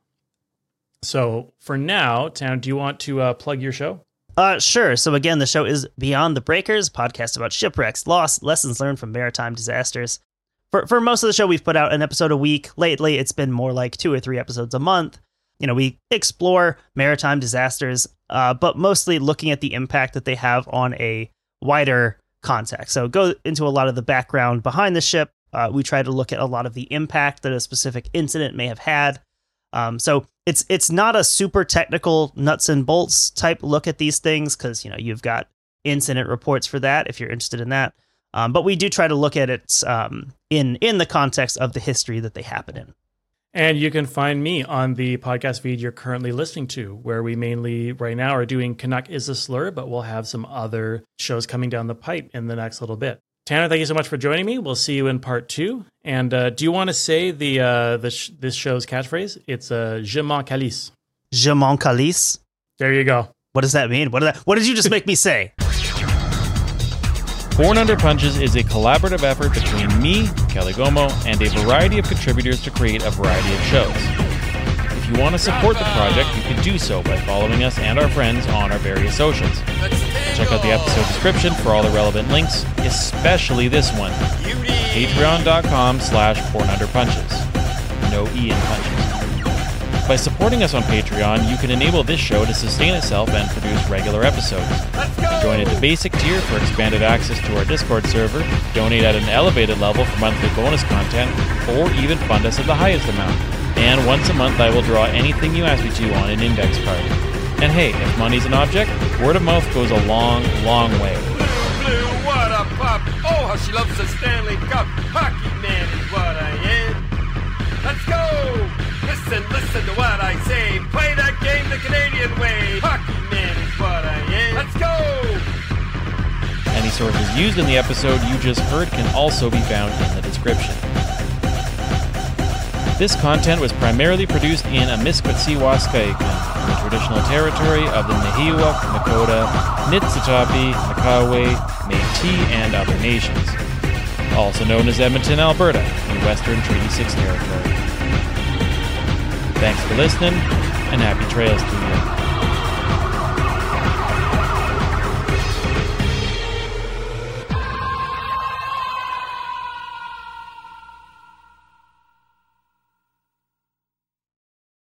S1: So for now, Town, do you want to uh, plug your show?
S2: Uh, sure. So again, the show is Beyond the Breakers, podcast about shipwrecks, loss, lessons learned from maritime disasters. For for most of the show, we've put out an episode a week. Lately, it's been more like two or three episodes a month. You know, we explore maritime disasters, uh, but mostly looking at the impact that they have on a wider context. So go into a lot of the background behind the ship. Uh, we try to look at a lot of the impact that a specific incident may have had. Um, so it's it's not a super technical nuts and bolts type look at these things because, you know, you've got incident reports for that if you're interested in that. Um, but we do try to look at it um, in in the context of the history that they happen in.
S1: And you can find me on the podcast feed you're currently listening to, where we mainly right now are doing Canuck is a Slur, but we'll have some other shows coming down the pipe in the next little bit. Tanner, thank you so much for joining me. We'll see you in part two. And uh, do you want to say the uh, the sh- this show's catchphrase? It's uh, Je m'en calisse.
S2: Je m'en calisse.
S1: There you go.
S2: What does that mean? What did that? What did you just make me say?
S5: Born Under Punches is a collaborative effort between me, Kelly Gomo, and a variety of contributors to create a variety of shows. If you want to support the project, you can do so by following us and our friends on our various socials. Check out the episode description for all the relevant links, especially this one, patreon.com slash bornunderpunches. No E in punches. By supporting us on Patreon, you can enable this show to sustain itself and produce regular episodes. Join at the basic tier for expanded access to our Discord server, donate at an elevated level for monthly bonus content, or even fund us at the highest amount. And once a month I will draw anything you ask me to on an index card. And hey, if money's an object, word of mouth goes a long, long way.
S6: Blue, blue, what a pop. Oh, how she loves the Stanley Cup. Hockey man is what I am. Let's go. Listen, listen to what I say. Play that game the Canadian way. Hockey man is what I am. Let's go.
S5: Any sources used in the episode you just heard can also be found in the description. This content was primarily produced in Amiskwaciwâskahikan, the traditional territory of the Nahiwak, Nakota, Niitsitapi, Nakawe, Métis, and other nations, also known as Edmonton, Alberta, in Western Treaty six territory. Thanks for listening, and happy trails to you.